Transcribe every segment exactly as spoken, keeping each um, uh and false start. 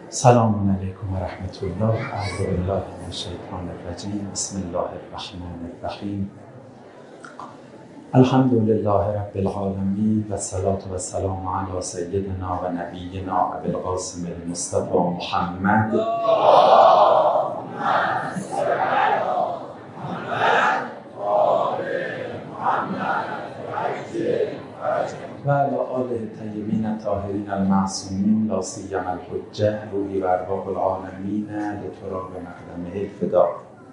سلام علیکم و رحمت الله. اعوذ بالله من الشیطان الرجیم. بسم الله الرحمن الرحیم. الحمد لله رب العالمین و الصلاة و السلام علی سیدنا و نبینا ابی القاسم المصطفى محمد و علی آله الطیبین الطاهرین المعصومین لا سیما الحجه روحی و ارواح العالمین لتراب مقدمه الفدا.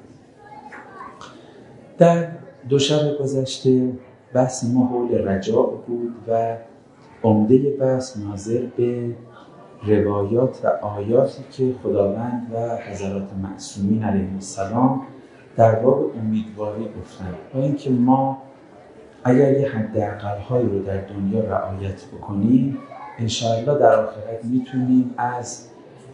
در دو شب گذشته بحث ما حول رجاء بود و عمده بحث ناظر به روایات و آیاتی که خداوند و حضرات معصومین علیهم السلام در باب امیدواری گفتند و اینکه ما اگر یه حداقل‌هایی رو در دنیا رعایت بکنیم انشاءالله در آخرت میتونیم از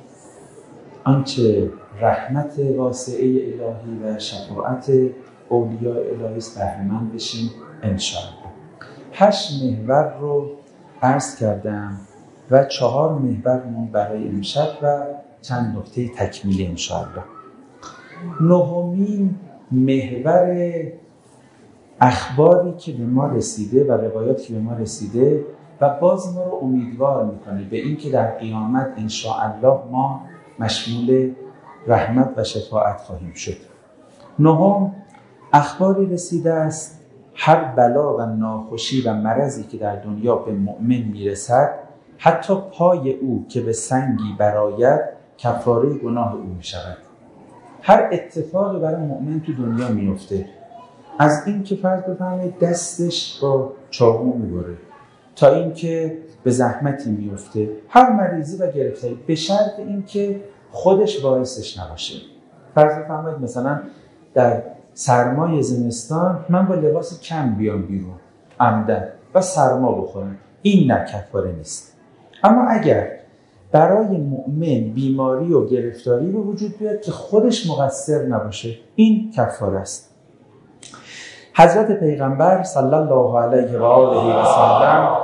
آنچه رحمت واسعه الهی و شفاعت اولیاء الهی است بهره‌مند بشیم انشاءالله. هشت محور رو عرض کردم و چهار محورمون برای امشب و چند نکته تکمیلی انشاءالله. نهمین محور اخباری که به ما رسیده و روایاتی که به ما رسیده و باز ما رو امیدوار میکنه به این که در قیامت انشاءالله ما مشمول رحمت و شفاعت خواهیم شد. نهم، اخباری رسیده است هر بلا و ناخوشی و مرضی که در دنیا به مؤمن میرسد حتی پای او که به سنگی برآید کفاره گناه او میشود. هر اتفاقی برای مؤمن تو دنیا میفته، از این که فرض بفرمایید دستش با چاقو میبره تا این که به زحمتی میفته، هر مریضی و گرفتاری، به شرط این که خودش باعثش نباشه. فرض بفرمایید مثلا در سرمای زمستان من با لباس کم بیام بیرون عمدن و سرما بخورم، این نه کفاره نیست. اما اگر برای مؤمن بیماری و گرفتاری به وجود بیاد که خودش مقصر نباشه این کفاره است. حضرت پیغمبر صلی الله علیه و آله و سلم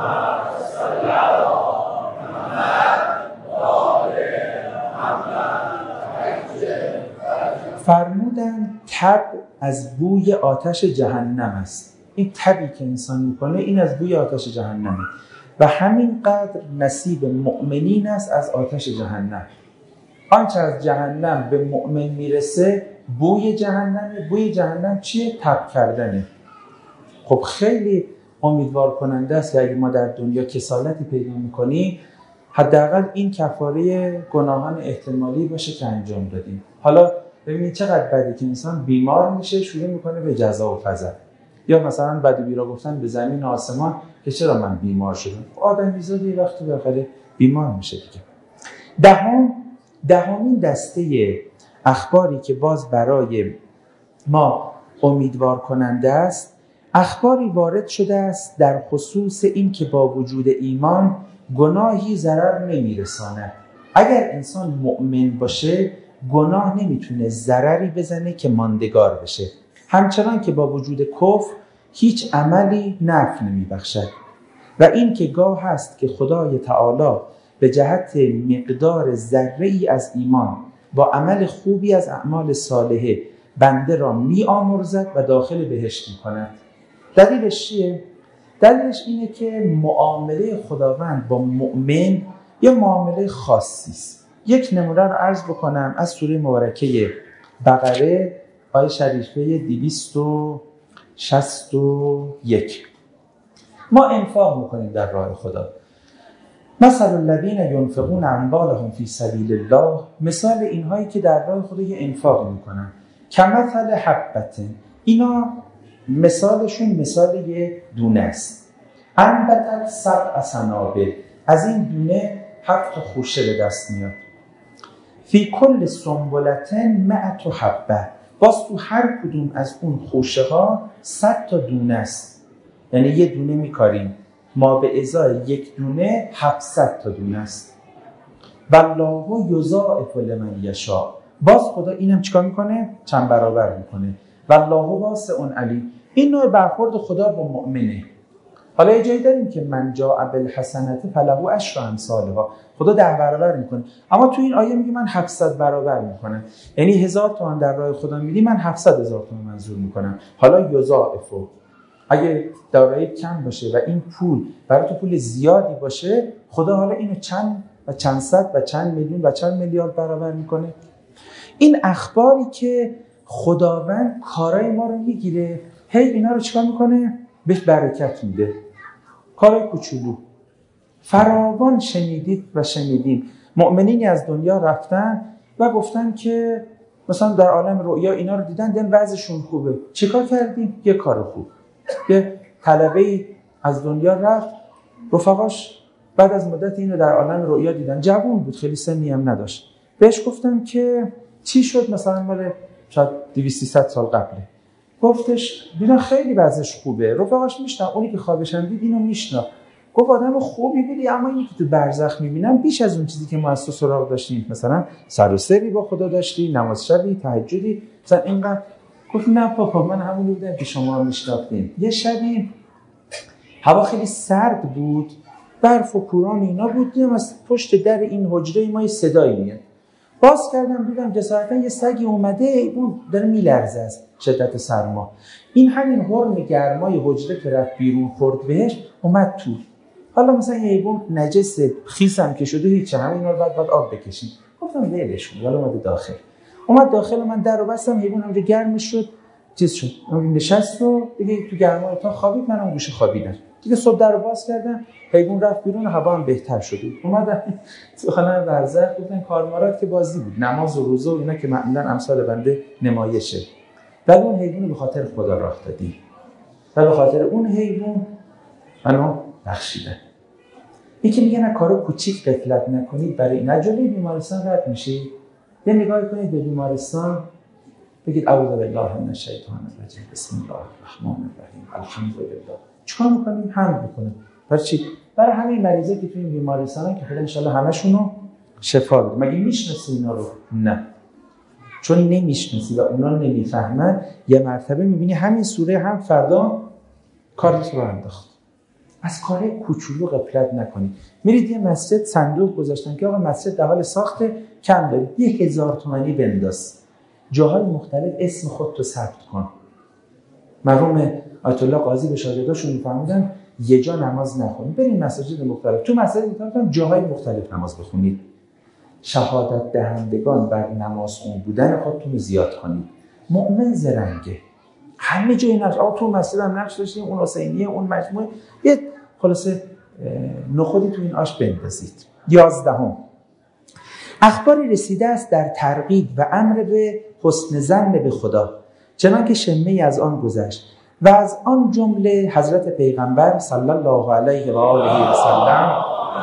فرمودند تب از بوی آتش جهنم است. این تبی که انسان میکنه این از بوی آتش جهنمه و همین قدر نصیب مؤمنین است از آتش جهنم. آنچه از جهنم به مؤمن میرسه بوی جهنمه. بوی جهنم چیه؟ تب کردنه. خب خیلی امیدوار کننده است که اگه ما در دنیا کسالتی پیدا میکنیم حداقل این کفاره گناهان احتمالی باشه که انجام دادیم. حالا ببینید چقدر بده که انسان بیمار میشه شروع میکنه به جزا و فضل، یا مثلا بد و بیرا گفتن به زمین و آسمان که چرا من بیمار شدم. آدمیزاد یه وقتی بالاخره بیمار میشه دیگه. دهم دهمین دسته اخباری که باز برای ما امیدوار کننده است، اخباری وارد شده است در خصوص این که با وجود ایمان گناهی ضرر نمیرساند. اگر انسان مؤمن باشه گناه نمیتونه ضرری بزنه که ماندگار بشه، همچنان که با وجود کفر هیچ عملی نفع نمیبخشد. و این که گاه هست که خدای تعالی به جهت مقدار ذره‌ای از ایمان با عمل خوبی از اعمال صالحه بنده را می آمرزد و داخل بهشت می کند. دلیلش چیه؟ دلیلش اینه که معامله خداوند با مؤمن یه معامله خاصی است. یک نمونه رو عرض بکنم از سوره مبارکه بقره آیه شریفه دویست و شصت و یک. ما انفاق میکنیم در راه خدا. مثل الذین ينفقون اموالهم فی سبیل الله، مثال اینهایی که در راه خدا یه انفاق میکنن. کمثل حبة، اینا مثالشون مثال یه دونه است. انبتت سبع سنابل، از این دونه هفت خوشه به دست میاد. فی کل سنبلة مئة حبة، باز تو هر کدوم از اون خوشه ها صد تا دونه است. یعنی یه دونه میکاریم ما به ازای یک دونه هفتصد تا دونه است. والله یضاعف لمن یشاء، باز خدا اینم چیکار میکنه؟ چند برابر میکنه. والله واسع علیم، این نوع برخورد خدا با مؤمنه. حالا یه جایی داریم که من جاء بالحسنة فله عشر امثالها، خدا ده برابر میکنه. اما تو این آیه میگه من هفتصد برابر میکنم، یعنی هزار تومان در راه خدا میدی من هفتصد هزار تومان منظور میکنم. حالا یضاعفه، اگه دارایی کم باشه و این پول برای تو پول زیادی باشه، خدا حالا اینو چند و چند صد و چند میلیون و چند میلیارد برابر میکنه. این اخباری که خداوند کارای ما رو میگیره، هی اینا رو چیکار میکنه؟ بهش برکت میده. کارای کوچولو فراوان شنیدید و شنیدیم. مؤمنینی از دنیا رفتن و گفتن که مثلا در عالم رؤیا اینا رو دیدن، دیدن وضعشون خوبه. چیکار کردیم؟ یه کار خوب. یه طلبه‌ای از دنیا رفت، رفقاش بعد از مدت اینو در عالم رؤیا دیدن، جوان بود، خیلی سنی هم نداشت. بهش گفتم که چی شد؟ مثلا مال شاید دویست سیصد سال قبله. گفتش دیدن خیلی وضعش خوبه. رفقاش میشنن، اونی که خوابشم دید اینو میشنن. گفت آدم خوبی بودی، اما اینی که تو برزخ میبینم بیش از اون چیزی که ما از تو سراغ داشتیم، مثلا سر و سری با خدا داشتی، نماز شبی، تهجدی، مثلا اینقدر. گفت نه بابا، من همون بودم که شما میشناختین. یه شبی هوا خیلی سرد بود، برف و بوران اینا بود، دیدم از پشت در این حجره ما یه صدایی میاد. باز کردم دیدم جسارتا یه سگی اومده، اون داره میلرزه از شدت سرما. این همین هرم گرمای حجره که رفت بیرون خورد بهش، اومد تو. حالا مثلا یه حیوان نجس خیسم که شده، هیچ همه اینا رو بعد بعد آب بکشیم. گفتم ولش کن. حالا اومد داخل. اومد داخل، من در رو بستم، حیوان اونجا گرم شد، چیز شد. اون نشست و دیگه تو گرمای تا خوابید، منم گوشه خوابیدم. دیگه صبح در رو باز کردم، حیوان رفت بیرون، هوا هم بهتر شد. اومدن تو خانه برزخ، گفتن کارمارات که بازی بود، نماز و روزه و اینا که معمولا امثال بنده نمایشه. ولی اون حیوان به خاطر خدا راه دادی. و به خاطر اون حیوان منو بخشیدن. یکی میگه نه کارو کوچیک غفلت نکنید، برای این جلوی بیمارستان رد میشید، یه نگاه کنید به بیمارستان، بگید اعوذ بالله من الشیطان الرجیم، بسم الله الرحمن الرحیم، الحمدلله. چیکار میکنیم؟ حمد میکنیم. برای چی؟ برای همه مریضایی که تو این بیمارستانن که خدا ان شاء الله همشونو شفا بده. مگه میشناسی اینا رو؟ نه. چون نمیشناسی و اونا نمیفهمن، یه مرتبه میبینی همین سوره هم فردا کارت رو انداخت. از کار کوچولو غفلت نکنید. میرید یه مسجد صندوق گذاشتن که آقا مسجد در حال ساخته، کم دارید، یه هزار تومانی بنداز، جاهای مختلف اسم خودتو ثبت کن. مرحوم آیت الله قاضی به شاگرداشون میفرمودن یه جا نماز نخونید، برید مساجد مختلف، تو مسجد مختلف جاهای مختلف نماز بخونید. شهادت دهندگان بر نماز خون بودن خودتون زیاد کنید. مؤمن زرنگه، همه جای نقش، آقا تو مسجد هم نقش داشتیم، اون حسینیه، اون مجموعه، یه خلاصه نخودی تو این آش بندازید. یازدهم، اخباری رسیده است در ترغیب و امر به حسن ظن به خدا، چنان که شمه‌ای از آن گذشت و از آن جمله حضرت پیغمبر صلی الله علیه و آله و سلم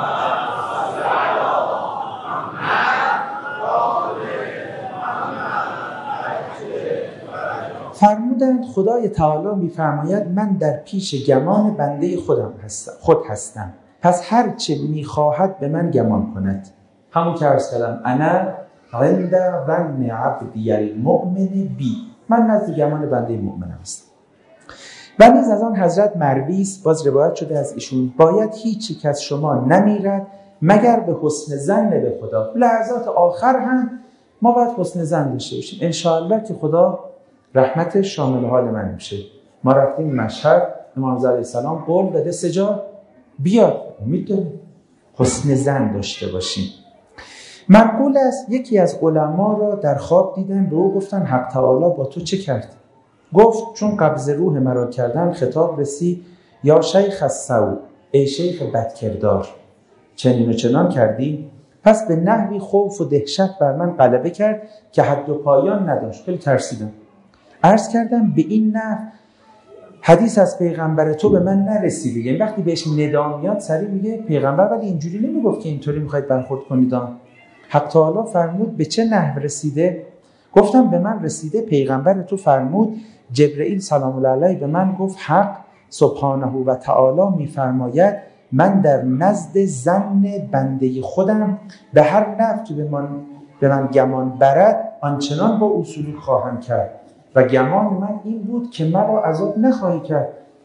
فرمودند خدای تعالی می‌فرماید من در پیش گمان بنده خودم هستم خود هستم، پس هر چه می‌خواهد به من گمان کند. همون که عرض کردم انا عند ظن عبدی المؤمن بی، من نزد گمان بنده مؤمنم هستم. و نیز از آن حضرت مروی است، باز روایت شده از ایشون، باید هیچ یک از شما نمیرد مگر به حسن ظن به خدا. لحظات آخر هم ما باید حسن ظن داشته باشیم، ان شاء الله که خدا رحمت شامل حال من میشه. ما رفتیم مشهد، امام رضا علیه السلام قول داده سه جا بیاد، امید داریم حسن ظن داشته باشیم. منقول است یکی از علما را در خواب دیدن، به او گفتن حق تعالی با تو چه کرد؟ گفت چون قبض روح مرا کردن خطاب رسید یا شیخ السوء، ای شیخ بدکردار، چنین و چنان کردی؟ پس به نحوی خوف و دهشت بر من غلبه کرد که حد و پایان نداشت. خیلی ترسیدم. عرض کردم به این نحو حدیث از پیغمبر تو به من نرسیده. یعنی وقتی بهش ندا میاد سریع میگه پیغمبر ولی اینجوری نمیگفت که اینطوری میخواید برخورد کنید. حق تعالی فرمود به چه نحو رسیده؟ گفتم به من رسیده پیغمبر تو فرمود جبرئیل سلام الله علیه به من گفت حق سبحانه و تعالی میفرماید من در نزد ظن بنده خودم به هر نفع به من به من گمان برد آنچنان با اصول خواهم کرد و گمان من این بود که مرا عذاب نخواهی کرد.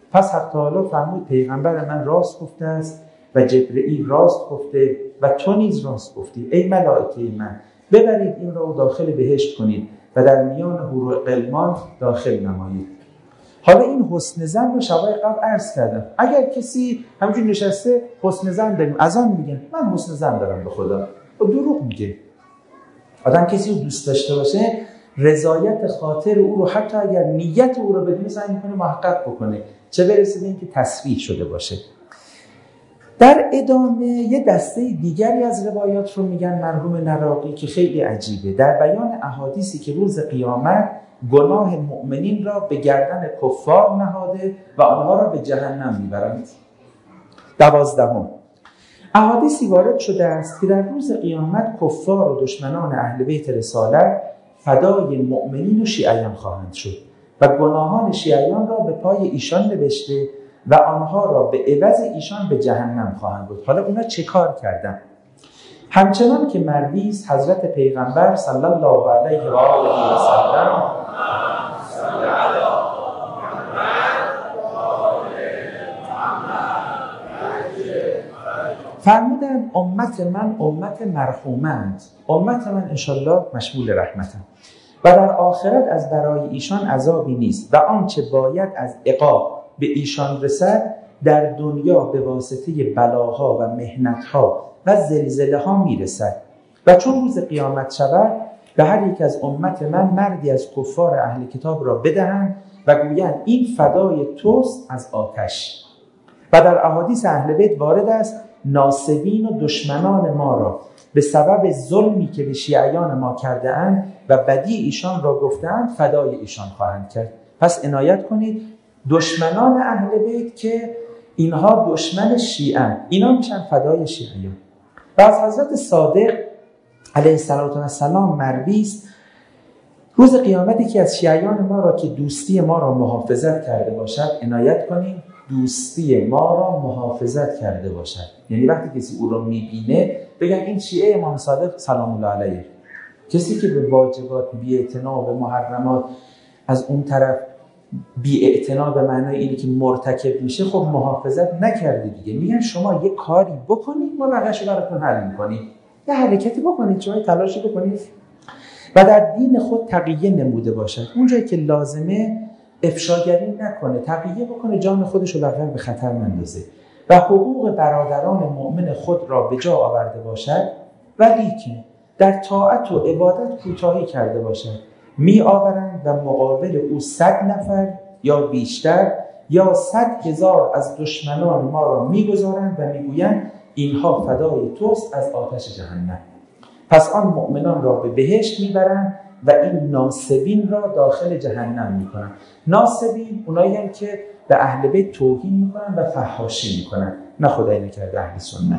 پس حق تعالی فرمود پیغمبر من راست گفته است و جبرئیل راست گفته و تو نیز راست گفتی. ای ملائکه من، ببرید این را و داخل بهشت کنید و در میان حور و غلمان داخل نمایید. حالا این حسن زن رو شبای قبل عرض کردم. اگر کسی همینجور نشسته حسن زن داریم، از آن میگن من حسن زن دارم به خدا، و دروغ میگه. آدم کسی رو دوست داشته باشه، رضایت خاطر او رو حتی اگر نیت او رو بدونه سعی میکنه محقق بکنه، چه برسه به اینکه تصریح شده باشه. در ادامه یه دسته دیگری از روایات رو میگن مرحوم نراقی که خیلی عجیبه، در بیان احادیثی که روز قیامت گناه مؤمنین را به گردن کفار نهاده و آنها را به جهنم میبرند. دوازدهم، احادیثی وارد شده است که در روز قیامت کفار و دشمنان اهل بیت رسالت فدای مؤمنین و شیعیان خواهند شد و گناهان شیعیان را به پای ایشان نوشته و آنها را به عوض ایشان به جهنم خواهند برد. حالا اونا چه کار کردن؟ همچنان که مروی است حضرت پیغمبر صلی الله علیه و آله و سلم فرمودن امت من امت مرحومند، امت من انشالله مشمول رحمتم و در آخرت از برای ایشان عذابی نیست و آنچه باید از عقاب به ایشان رسد در دنیا به واسطه بلاها و محنتها و زلزله ها میرسد و چون روز قیامت شود به هر یک از امت من مردی از کفار اهل کتاب را بدهند و گویند این فدای توست از آتش. و در احادیث اهل بیت وارد است ناصبین و دشمنان ما را به سبب ظلمی که به شیعیان ما کرده اند و بدی ایشان را گفتند فدای ایشان خواهند کرد. پس عنایت کنید دشمنان اهل بیت که اینها دشمن شیعه، اینا میشن فدای شیعیان. و از حضرت صادق علیه السلام مروی است روز قیامتی که از شیعیان ما را که دوستی ما را محافظت کرده باشد، عنایت کنید دوستی ما را محافظت کرده باشد. یعنی وقتی کسی او را میبینه بگن این شیعه امام صادق سلام الله علیه. کسی که به واجبات بی‌اعتنا به محرمات از اون طرف بی‌اعتنا به معنای اینه که مرتکب میشه، خب محافظت نکرده دیگه. میگن شما یه کاری بکنید ما بقیه‌شو براتون حل میکنیم، یه حرکتی بکنید، شما تلاشی بکنید و در دین خود تقیه نموده باشد. اونجایی که لازمه افشاگری نکنه، تقیه بکنه، جان خودش رو بقیه به خطر نندازه و حقوق برادران مؤمن خود را به جا آورده باشد، ولی که در طاعت و عبادت کوتاهی کرده باشد. می آورند و مقابل او صد نفر یا بیشتر یا صد هزار از دشمنان ما را می گذارند و می گویند اینها فدای توست از آتش جهنم. پس آن مؤمنان را به بهشت می برند و این ناصبین را داخل جهنم می کنند. ناصبین اونایی هم که به اهل بیت توهین می کنند و فحاشی می کنند، نه خدای نکرده اهل سنت.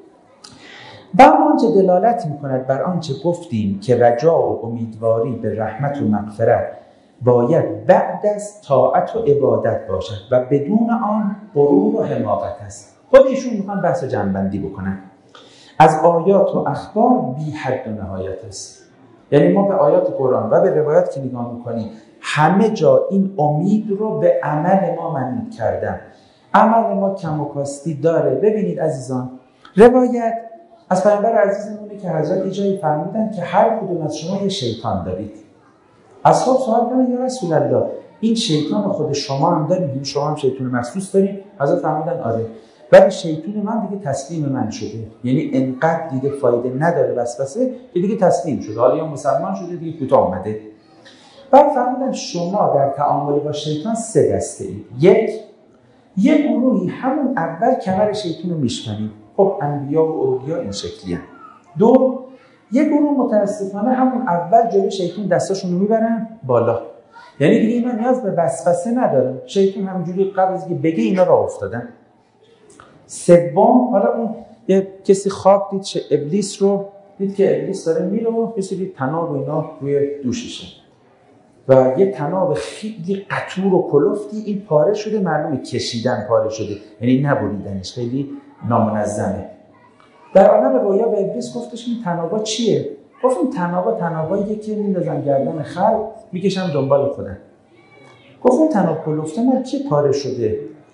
و آنچه دلالت می کند بر آنچه گفتیم که رجا و امیدواری به رحمت و مغفرت باید بعد از طاعت و عبادت باشد و بدون آن غرور و حماقت است. خودشون میخوان بحث جنبندی بکنن. از آیات و اخبار بی حد و نهایت است. یعنی ما به آیات قرآن و به روایات که نگاه میکنیم همه جا این امید رو به عمل ما منوط کردن. عمل ما کم و کاستی داره. ببینید عزیزان، روایت از پیامبر عزیزمونه که حضرت جایی فرمودن که هر کدوم از شما یه شیطان دارید. اصحاب سوال کردن یا رسول الله این شیطان خود شما هم دارید؟ شما هم شیطان مخصوص دارید؟ حضرت فرمودن آره. ولی شیطان من دیگه تسلیم من شده، یعنی انقدر دیگه فایده نداره وسوسه که دیگه تسلیم شده، حالا یا مسلمان شده دیگه کوتاه اومده. بعد فرمودن شما در تعامل با شیطان سه دسته اید. یک یک گروهی همون اول کمر شیطان رو میشکنید. خب انبیا و اولیا این شکلی هم. دو یک گروه متاسفانه همون اول جلوی شیطان دستاشون رو میبرن بالا، یعنی دیگه اینا نیاز به وسوسه نداره، شیطان همونجوری قبل از اینکه بگه اینا راه افتادن. سوم حالا اون یه کسی خواب دید چه ابلیس رو دید که ابلیس داره میره و یه سری طناب و اینا روی دوششه و یه طناب خیلی قطور و کلفتی این پاره شده، معلومه کشیدن پاره شده، یعنی نبریدنش، خیلی نامنظمه. در عالم رویا به ابلیس گفتش این طنابا چیه؟ گفت این طنابا طناباییه که میندازن گردن خلق میکشن دنبال خودن. گفت اون طناب کلفته مال کی پاره شده؟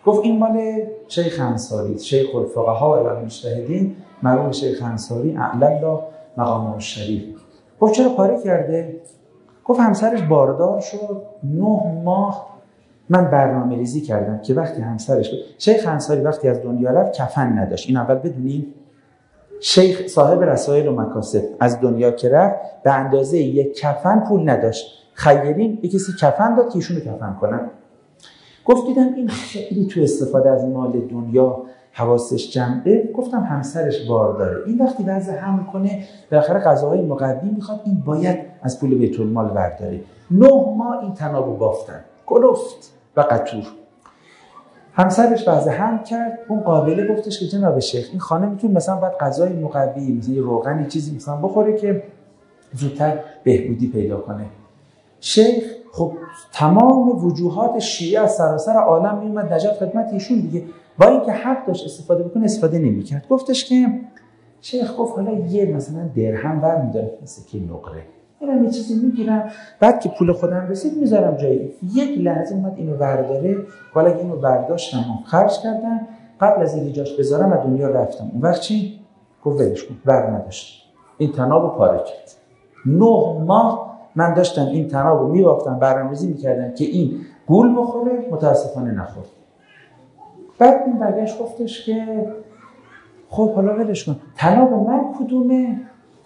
گفت این مال شیخ انصاری، شیخ الفقهاء و المجتهدین، مرحوم شیخ انصاری اعلی الله مقامه الشریف. گفت چرا پاره کرده؟ گفت همسرش باردار شد، نه ماه من برنامه ریزی کردم که وقتی همسرش بود. شیخ انصاری وقتی از دنیا رفت کفن نداشت. این اول بدونیم شیخ صاحب رسائل و مکاسب از دنیا که رفت به اندازه یک کفن پول نداشت. خیرین یک کسی کفن داد که ایشونو کفن کنن. گفت دیدم این خیلی تو استفاده از مال دنیا حواسش جمعه. گفتم همسرش بارداره، این وقتی وضع حمل کنه بالاخره غذاهای مقوی میخواد، این باید از پول بیت المال برداره. نه ماه این تنابو بافتن، کلفت و قطور. همسرش وضع حمل کرد. اون قابله گفتش که جناب شیخ این خانه میتونه مثلا باید غذای مقوی مثلا یه روغنی چیزی مثلا بخوره که زودتر بهبودی پیدا کنه. شیخ خب تمام وجوهات شیعه از سراسر عالم میومد نجات خدمت ایشون دیگه، با اینکه حق داشت استفاده بکنه استفاده نمیکرد. گفتش که شیخ گفت حالا یه مثلا درهم برمی‌دارم مثل که نقره، اینم یه چیزی میگیرم بعد که پول خودم رسید میذارم جایی. یک لحظه اومد اینو برداره، حالا اینو برداشتم و خرج کردم، قبل از اینکه جاش بذارم از دنیا رفتم. اون وقت چی؟ گفت ولش کن، بر نداشت. این تنابو پاره کرد. نه ماه من داشتم این تنابو میبافتم، برنامه‌ریزی میکردم که این گول بخوره، متاسفانه نخورد. بعد این برگشت گفتش که خب حالا ولش کن، تناب من کدومه؟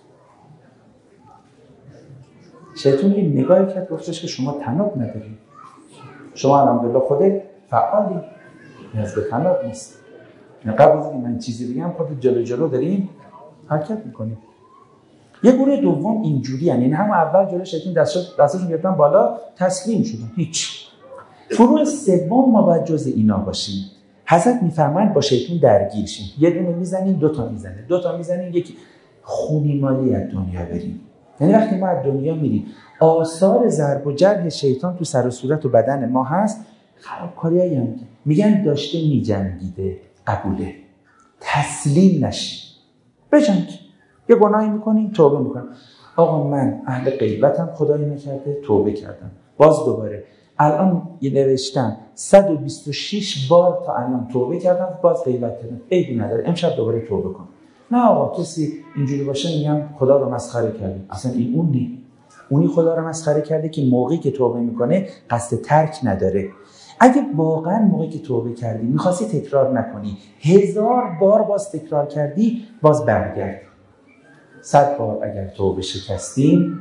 شیطون این نگاهی کرد گفتش که شما تناب ندارید، شما الحمدلله خودت فعالی، نیاز به تناب نیست. قبل از اینکه من چیزی بگم خودت جلو جلو داریم حرکت میکنیم. یه گروه دوم اینجوری یعنی این همون اول جلو شیطان دستش دستشون گرفتن بالا تسلیم شدن هیچ. گروه سوم ما باید جز اینا باشیم. حضرت میفرمایند با شیطان درگیر شیم، یه دونه میزنیم دو تا میزنه، دو تا میزنیم یکی، خونی مالی از دنیا بریم. یعنی وقتی ما از دنیا میریم آثار ضرب و جرح شیطان تو سر و صورت و بدن ما هست. خرابکاریایی هم میگن داشته میجنگیده، قبوله، تسلیم نشی، بجنگ. یه گناهی میکنیم توبه میکنم، آقا من اهل غیبتم، خدایی نکرده توبه کردم، باز دوباره الان یه نوشتم صد و بیست و شش بار تا الان توبه کردم، باز غیبت کردم، عیبی نداره امشب دوباره توبه کن. نه آقا کسی اینجوری باشه میگم خدا رو مسخره کرده. اصلا این اون نی اونی خدا رو مسخره کرده که موقعی که توبه میکنه قصد ترک نداره. اگه واقعا موقعی که توبه کردی میخواستی تکرار نکنی، هزار بار باز تکرار کردی، باز برگرد. صد بار اگر توبه شکستیم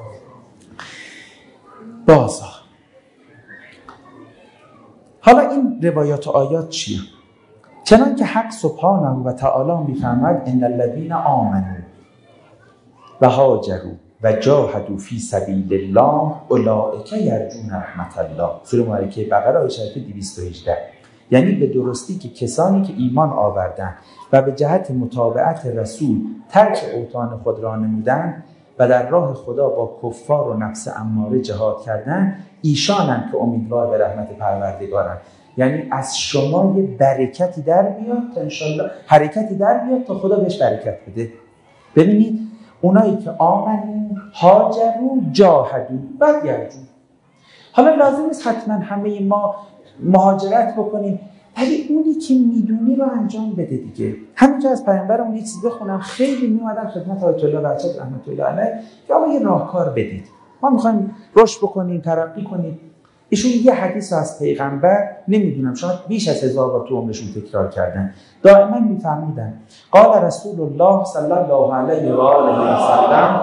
بازا. حالا این روایات و آیات چیه؟ چنان که حق سبحانه و تعالی میفرماید ان الذین آمنوا و هاجروا و جاهدوا فی سبیل الله اولئک یرجون رحمت الله. سوره مبارکه بقره آیه شریفه دویست و هجده. یعنی به درستی که کسانی که ایمان آوردند و به جهت متابعت رسول ترک اوطان خود را نمودند و در راه خدا با کفار و نفس اماره جهاد کردند، ایشانند که امیدوار به رحمت پروردگارند. یعنی از شما یه برکتی در بیاد تا انشالله حرکتی در بیاد تا خدا بهش برکت بده. ببینید اونایی که آمنو، هاجرو، جاهدو و یرجون. حالا لازم نیست حتما همه ما مهاجرت بکنیم، ولی اونی که میدونی رو انجام بده دیگه. همینجا از پیامبرمون یه چیز بخونم، خیلی میومدن خدمت آیت الله بهجت رحمت الله علیه که آقا یه راهکار بدید، ما میخوایم رشد بکنیم، ترقی کنیم. ایشون یه حدیث از پیغمبر نمیدونم شاید بیش از هزار بار تو عمرشون تکرار کردن، دائما میفرمودن قال رسول الله صلی الله علیه و آله و سلم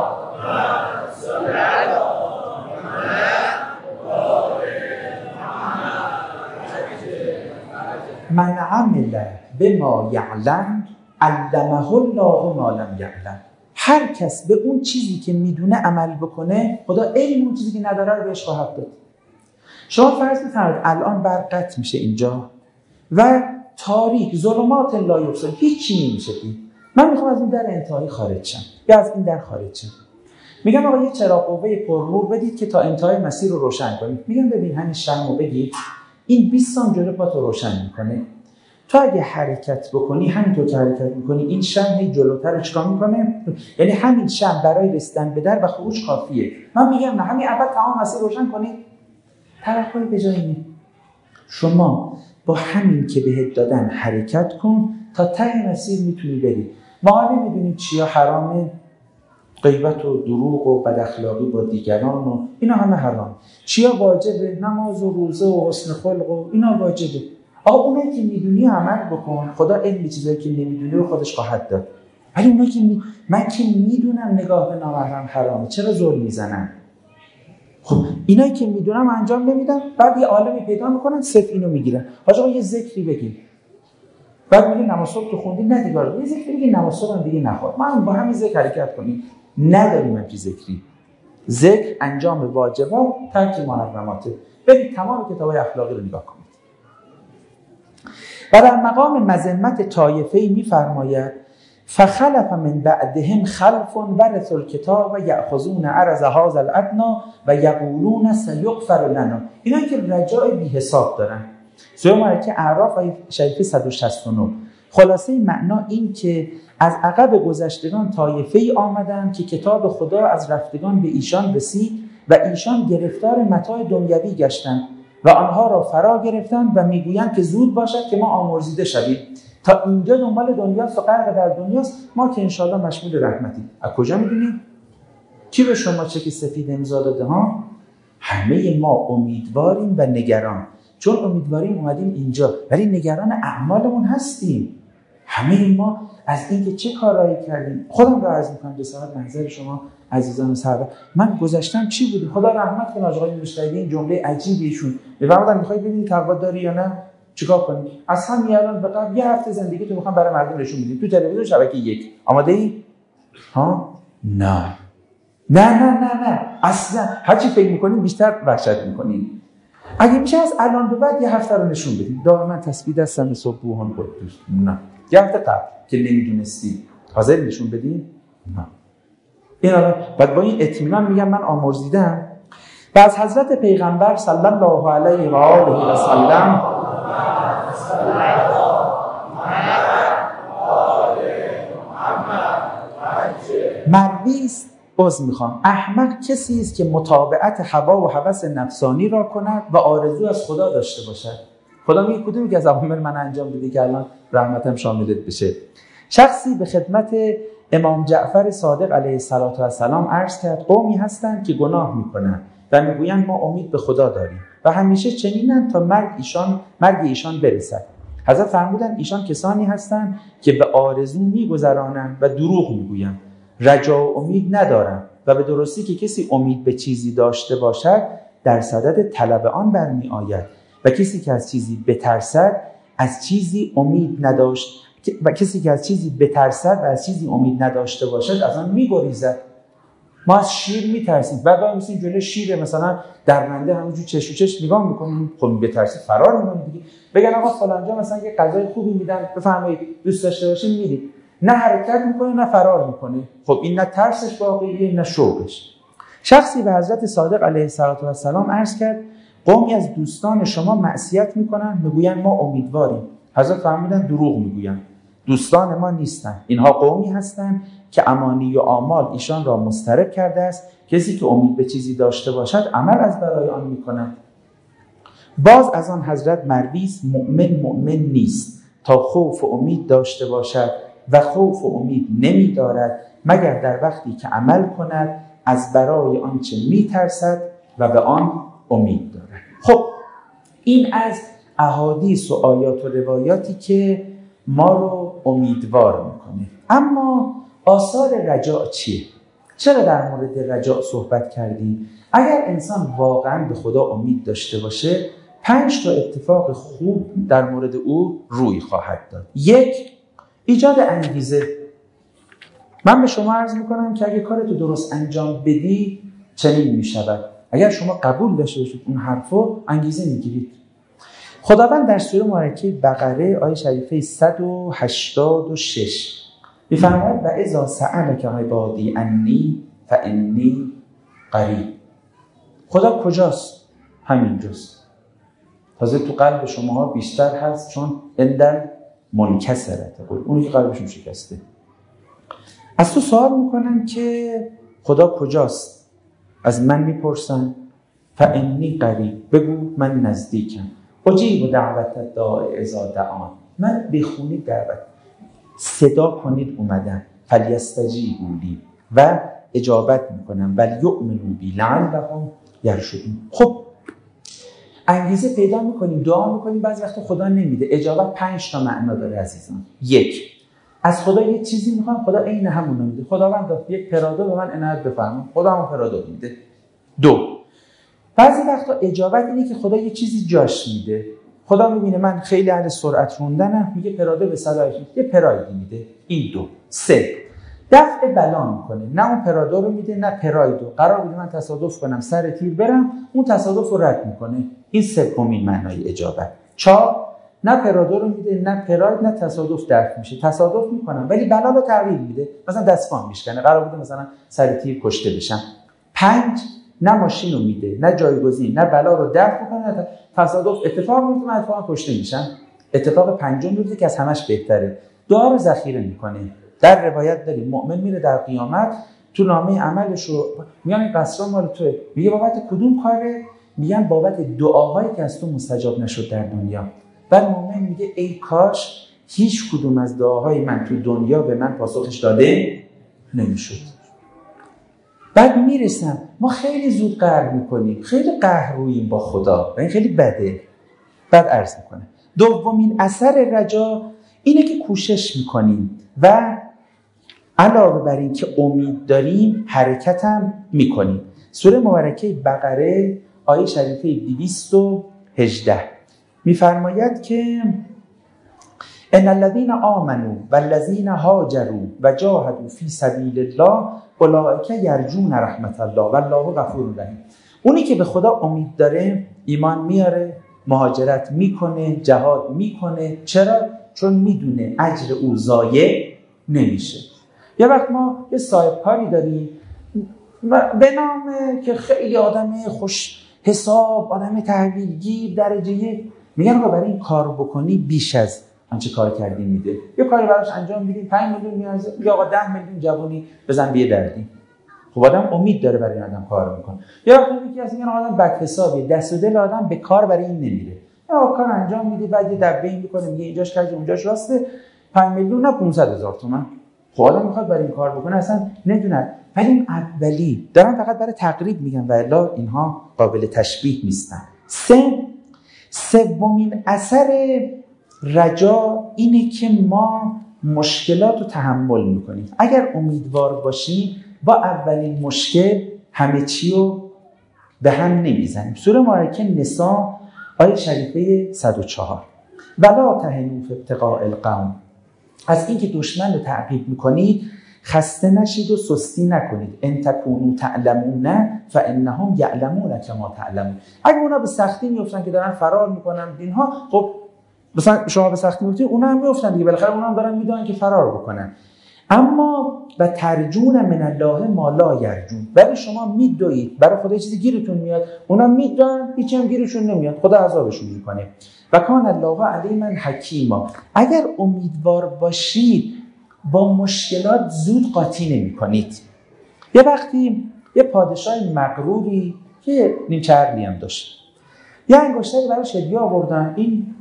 من عمل بما یعلم علمه الله ما لم یعلم. هر کس به اون چیزی که میدونه عمل بکنه، خدا علم اون چیزی که نداره رو بهش خواهد داد. شما فرض بفرمایید الان برق قطع میشه اینجا و تاریک، ظلمات لا یبصر، هیچی نمیشه دید. من میخوام از این در انتهایی خارج شم یا از این در خارج شم. میگم آقا یه چراغ قوه پرنور بدید که تا انتهای مسیر رو روشن کنید. میگم ببین همین شمعو بگید، این بیست سانتی جلو پاتو روشن میکنه. تو اگه حرکت بکنی، همینطور که حرکت میکنی، این شمع جلوتر چیکار میکنه؟ یعنی همین شمع برای رسیدن به در و خروج کافیه. من میگم نه، همین اول تمام مسیر روشن کنید، توقعی به جایی نیست. شما با همین که بهت دادن حرکت کن تا ته مسیر میتونی بری. ما نمیدونیم چیا حرامه، غیبت و دروغ و بد اخلاقی با دیگران و اینا همه حرام. چیا واجبه؟ نماز و روزه و حسن خلق و اینا واجبه. آقا اونایی که میدونی عمل بکن، خدا علم چیزایی که نمیدونی رو خودش خواهد داد. ولی اونایی که می... من که میدونم نگاه به نامحرم حرامه، چرا ظلم میزنن؟ خب اینایی که میدونم انجام نمیدم، بعد یه عالمی پیدا میکنن صرف اینو میگیرن. حاج آقا یه ذکری بگیم، بعد میگه نماز صبح تو خوندی؟ نه دیگه یه ذکری بگی نماز صبح دیگه نخواد. ما هم با همین ذکر حرکت کنیم. نداریم همچین ذکری. ذکر انجام واجبات، ترک محرمات. برید تمام کتابای اخلاقی رو نگاه کنید. و در مقام مذمت طایفه‌ای می‌فرماید فخلف من بعدهم خلف ورثوا الکتاب و یأخذون عرض هذا الادنی و یقولون سیغفر لنا. اینا که رجاء بی حساب دارن. سوره مبارکه اعراف آیه شریفه صد و شصت و نه. خلاصه معنا این که از عقب گذشتگان طایفه‌ای آمدند که کتاب خدا از رفتگان به ایشان رسید و ایشان گرفتار متاع دنیوی گشتند و آنها را فرا گرفتند و میگویند که زود باشد که ما آمرزیده شویم. تا اینجا دنبال دنیاست و غرق در دنیاست، ما که انشالله مشمول رحمتیم. از کجا میدونیم؟ کی به شما چک سفید امضا داده ها؟ همه ما امیدواریم و نگران. چون امیدواریم اومدیم اینجا، ولی نگران اعمالمون هستیم. همه ما از اینکه چه کارایی کردیم. خودم رو عرض می‌کنم جسارت منظر شما عزیزان و صحابه، من گذشتم چی بودیم؟ خدا رحمت کنه آقای مشتری، این جمله عجیبی ایشون بفرمودن می‌خوای ببینی تقوا داری یا نه؟ چیکار کنی؟ از همین الان به قبل یه هفته زندگی تو می‌خوام برای مردم نشون بدیم تو تلویزیون شبکه یک. آماده ای؟ ها؟ نه. نه نه نه نه. اصلا هر چی فکر می‌کنین بیشتر وحشت می‌کنین. اگه میشه از الان به بعد یه هفته رو نشون بدیم. دائما تسبیح دستم صبحوهان قدوس. نه. یه هفته قبل که نمیدونستی حاضر نشون بدیم؟ نه. این الان بعد با این اطمینان میگم من آمرزیدم. و از حضرت پیغمبر صلی الله علیه و آله و سلم مروی است، عذر میخوام، احمق کسی است که متابعت هوا و هوس نفسانی را کند و آرزو از خدا داشته باشد. خدا میگه کدومی که از اوامر من انجام بدی که الان رحمتم شاملت بشه. شخصی به خدمت امام جعفر صادق علیه السلام عرض کرد قومی هستند که گناه میکنند و میگویند ما امید به خدا داریم و همیشه چنینند تا مرگ ایشان مرگ ایشان برسد. حضرت فرمودند ایشان کسانی هستند که به آرزو میگذرانند و دروغ میگویند، رجا و امید ندارند و به درستی که کسی امید به چیزی داشته باشد در صدد طلب آن برمی آید و کسی که از چیزی بترسد از چیزی امید نداشت و کسی که از چیزی بترسد و از چیزی امید نداشته باشد از آن میگریزد. ما از شیر میترسیم، بعد مثلا جلوی شیر مثلا درنده همونجوری چش و چش نگاه میکنیم، خب بترسید فرار میکنیم دیگه. بگن آقا فلانجا مثلا یه غذای خوبی میدن بفرمایید دوست داشته باشین میرید، نه حرکت میکنه نه فرار میکنه. خب این نه ترسش واقعیه نه شوقش. شخصی به حضرت صادق علیه السلام عرض کرد قومی از دوستان شما معصیت میکنن میگویند ما امیدواریم. حضرت فرمودند دروغ میگویند، دوستان ما نیستند. اینها قومی هستند که امانی و آمال ایشان را مضطرب کرده است. کسی که امید به چیزی داشته باشد عمل از برای آن میکند. باز از آن حضرت مروی است مؤمن مؤمن نیست تا خوف و امید داشته باشد و خوف و امید نمی دارد مگر در وقتی که عمل کند از برای آنچه می ترسد و به آن امید دارد. خب این از احادیث و آیات و روایاتی که ما رو امیدوار میکنه. اما آثار رجاء چیه؟ چرا در مورد رجاء صحبت کردیم؟ اگر انسان واقعا به خدا امید داشته باشه پنج تا اتفاق خوب در مورد او روی خواهد داد. یک، ایجاد انگیزه. من به شما عرض میکنم که اگه کارتو درست انجام بدی چنین میشود. اگر شما قبول داشته باشید اون حرفو انگیزه میگیرید. خداوند در سوره مبارکه بقره آیه شریفه صد و هشتاد و شش میفرماید و اذا سألک عبادی انی فانی قریب. خدا کجاست؟ همینجاست. تازه تو قلب شماها بیشتر هست چون اندل منکسرت قلب، اونی که قلبشون شکسته. از تو سوال میکنن که خدا کجاست؟ از من میپرسن فانی قریب، بگو من نزدیکم. اجیب دعوت داع اذا دعان، من بخونید دعوت، صدا کنید اومدم، فلیستجیبوا لی، و اجابت میکنم، ولی یؤمنوا بی لعلهم یرشدون. خب انگیزه پیدا میکنیم، دعا میکنیم، بعضی وقتا خدا نمیده. اجابت پنج تا معنا داره عزیزان. یک، از خدا یه چیزی میخوام، خدا عین همون رو میده. خداوند یک پرادو به من عنایت بفرما، خدا همون پرادو میده. دو، بعضی وقتا اجابت اینه که خدا یه چیزی جاش میده. خدا میبینه من خیلی اهل سرعت روندنم، میگه پرادو به صلاحش یه پرایدی میده. این دو. سه، دفع بلا میکنه، نه اون پرادو رو میده نه پرایدو. قرار بوده من تصادف کنم سر تیر برم، اون تصادف رو رد میکنه. این سومین معنای اجابت. چهار، نه پرادو رو میده نه پراید نه تصادف دفع میشه، تصادف میکنم ولی بلا رو تغییر میده، مثلا دستفام میشکنه، قرار بوده مثلا سر تیر کشته بشم. پنج، نه ماشین رو میده نه جایگزین، نه بلا رو دفع میکنه نه تصادف اتفاق میفته من اتفاقا کشته میشم. اتفاق پنجم میفته که از همش بهتره، دعا رو ذخیره میکنه. در روایت داریم مؤمن میره در قیامت تو نامه عملش رو میگن این قصرا مال توئه، میگه بابت کدوم کاره؟ میگن بابت دعاهایی که از تو مستجاب نشد در دنیا. بعد مؤمن میگه ای کاش هیچ کدوم از دعاهای من تو دنیا به من پاسخش داده نمیشد. بعد میرسم ما خیلی زود قهر میکنیم، خیلی قهروییم با خدا و این خیلی بده. بعد عرض میکنه دومین اثر رجا اینه که کوشش میکنیم و علاوه بر این که امید داریم حرکت هم میکنیم. سوره مبارکه بقره آیه شریفه دویست و هجده میفرماید که ان الذين آمنوا والذين هاجروا وجاهدوا في سبيل الله اولئک یرجون رحمت الله والله غفور رحیم. اونی که به خدا امید داره ایمان میاره، مهاجرت میکنه، جهاد میکنه. چرا؟ چون میدونه اجر او ضایع نمیشه. یه وقت ما یه صاحب کاری داریم به نام که خیلی آدم خوش حساب، آدم تحویلگیر درجه یک، میگن آقا برای این کار بکنی بیش از آنچه کار کردی میده. یه کاری براش انجام میدیم پنج میلیون میارزه، یا آقا ده میلیون جوونی بزن بیه دردی. خب آدم امید داره برای این آدم کار میکنه. یا وقتی یکی از میگن آدم بد حسابیه، دست و دل آدم به کار برای این نمیره، یا کار انجام میده بعد یه دبه این میکنه میگه اینجاش کج اونجاش راسته، پنج میلیون نه پانصد هزار تومان. خب آدم میخواد برای این کار بکنه اصلا نمیدونه. ولی این اولی دارن فقط برای تقریب میگن و الا اینها قابل تشبیه نیستن. سه، سومین اثر رجا اینه که ما مشکلات رو تحمل میکنیم. اگر امیدوار باشیم با اولین مشکل همه چی رو به هم نمیزنیم. سوره مبارکه نساء آیه شریفه صد و چهار ولا تهنوا فی ابتغاء القوم، از اینکه دشمن رو تعقیب میکنید خسته نشید و سستی نکنید. ان تکونوا تعلمون فانهم یعلمون کما تعلمون. اگه اونا به سختی میافتن که دارن فرار میکنن اینها، خب مثلا شما به سختی میافتید اونا هم میافتن دیگه، بالاخره اونا هم دارن میدونن که فرار بکنن. اما و ترجون من الله ما لا یرجون، ولی شما میدوید برای خدا چیزی گیرتون میاد، اونا میدونن هیچی هم گیرشون نمیاد، خدا عذابشون میکنه. و کان الله علیما حکیما. اگر امیدوار باشید با مشکلات زود قاطی نمی کنید. یه وقتی یه پادشاه مغروری که نیمچه عقلی هم داشت، یه انگشتری براش هدیه آوردن. این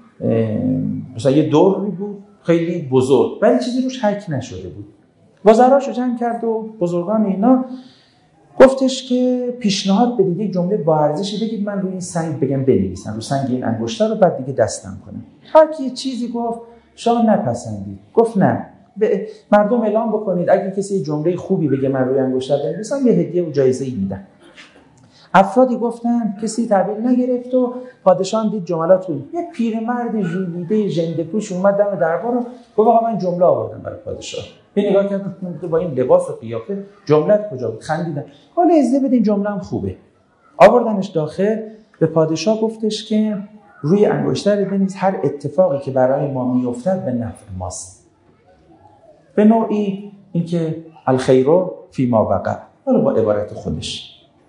مثلا یه دوری بود خیلی بزرگ ولی چیزی روش حک نشده بود. وزراشو جمع کرد و بزرگان اینا گفتش که پیشنهاد بدید یک جمله با ارزشی بگید من روی این سنگ بگم بنویسم، رو سنگ این انگشتر رو، بعد دیگه دستم کنم. هر کی چیزی گفت شاه نپسندید، گفت نه به مردم اعلام بکنید اگه کسی جمله خوبی بگه من روی انگشتر بنویسم یه هدیه و جایزه ای میدم. افرادی گفتن، کسی تحویل نگرفت و پادشاه دید جملات رو. یه پیرمرد ژولیده ژنده‌پوش اومد دم دربار و گفت آقا من جمله آوردم برای پادشاه. یه نگاه کردن با این لباس و قیافه جملت کجا بود؟ خندیدن. حالا اجازه بدین جمله‌ام خوبه. آوردنش داخل، به پادشاه گفتش که روی انگشتر بنویس هر اتفاقی که برای ما میافتد به نفع ماست. به نوعی اینکه الخیر فی ما وقع، حالا با عبارت خودش.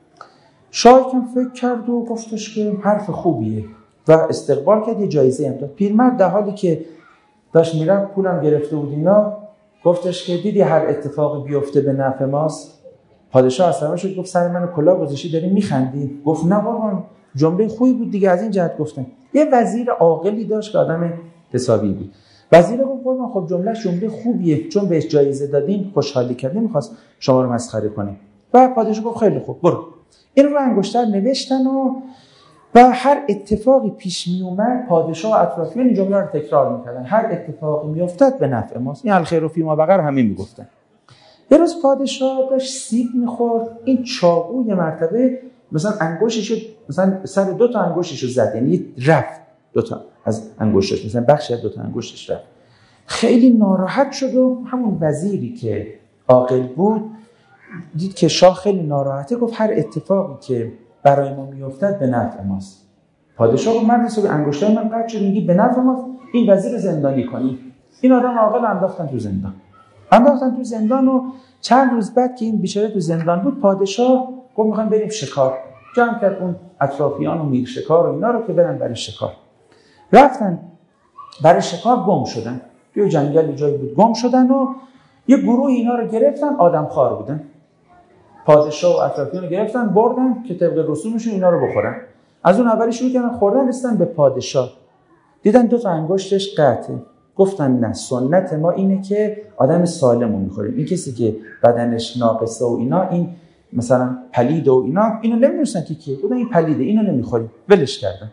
شاه کم فکر کرد و گفتش که حرف خوبیه و استقبال کرد، یه جایزه هم داد. پیرمرد در حالی که داشت میرفت پولم گرفته بود اینا، گفتش که دیدی هر اتفاقی بیفته به نفع ماست. پادشاه عصبانی شد، گفت سر منو کلاه گذاشتی داری میخندی؟ گفت نه قربان جمله خوبی بود دیگه، از این جهت گفتم. یه وزیر عاقلی داشت که آدم حسابی بود. وزیر گفت قربان خب جملهش جمله خوبیه، چون بهش جایزه دادین خوشحالی کرد، نمیخواست شما رو مسخره کنه. و پادشاه گفت خیلی خوب برو. این رو انگشتر نوشتن و و هر اتفاقی پیش می اومد پادشاه و اطرافیان این جمله رو تکرار میکردن. هر اتفاقی میافتاد به نفع ماست. این الخیر فی ما بقر همه میگفتن. یه روز پادشاه داشت سیب میخورد، این چاقو یه مرتبه مثلا انگشتشو مثلا سر دو تا انگشتشو زد، یعنی رفت دو تا از انگشتش، مثلا بخشی از دو تا انگشتش رفت. خیلی ناراحت شد و همون وزیری که عاقل بود دید که شاه خیلی ناراحته، گفت هر اتفاقی که برای ما میافتد به نفع ماست. پادشاه گفت من حساب انگشتای من قطع شد، میگی به نفع ماست، این وزیر رو زندانی کنی. این آدم عاقل انداختن تو زندان. انداختن تو زندان و چند روز بعد که این بیچاره تو زندان بود، پادشاه گفت میخوایم بریم شکار. جمع کرد اون اطرافیان و میر شکار و اینا رو که برن برای شکار. رفتن برای شکار، گم شدن. یه جنگل جایی بود گم شدن و یه گروه اینا رو گرفتن، آدم خوار بودن. پادشاه و اطرافیان رو گرفتن بردن که طبق رسومشون اینا رو بخورن. از اون اولی شروع کردن خوردن، رسیدن به پادشاه. دیدن دو تا انگشتش قطعه. گفتن نه، سنت ما اینه که آدم سالمو میخوریم. این کسی که بدنش ناقصه و اینا، این مثلا پلید و اینا، اینو نمیدونستن که کیه. بودن این پلیده، اینو نمیخوریم. ولش کردن.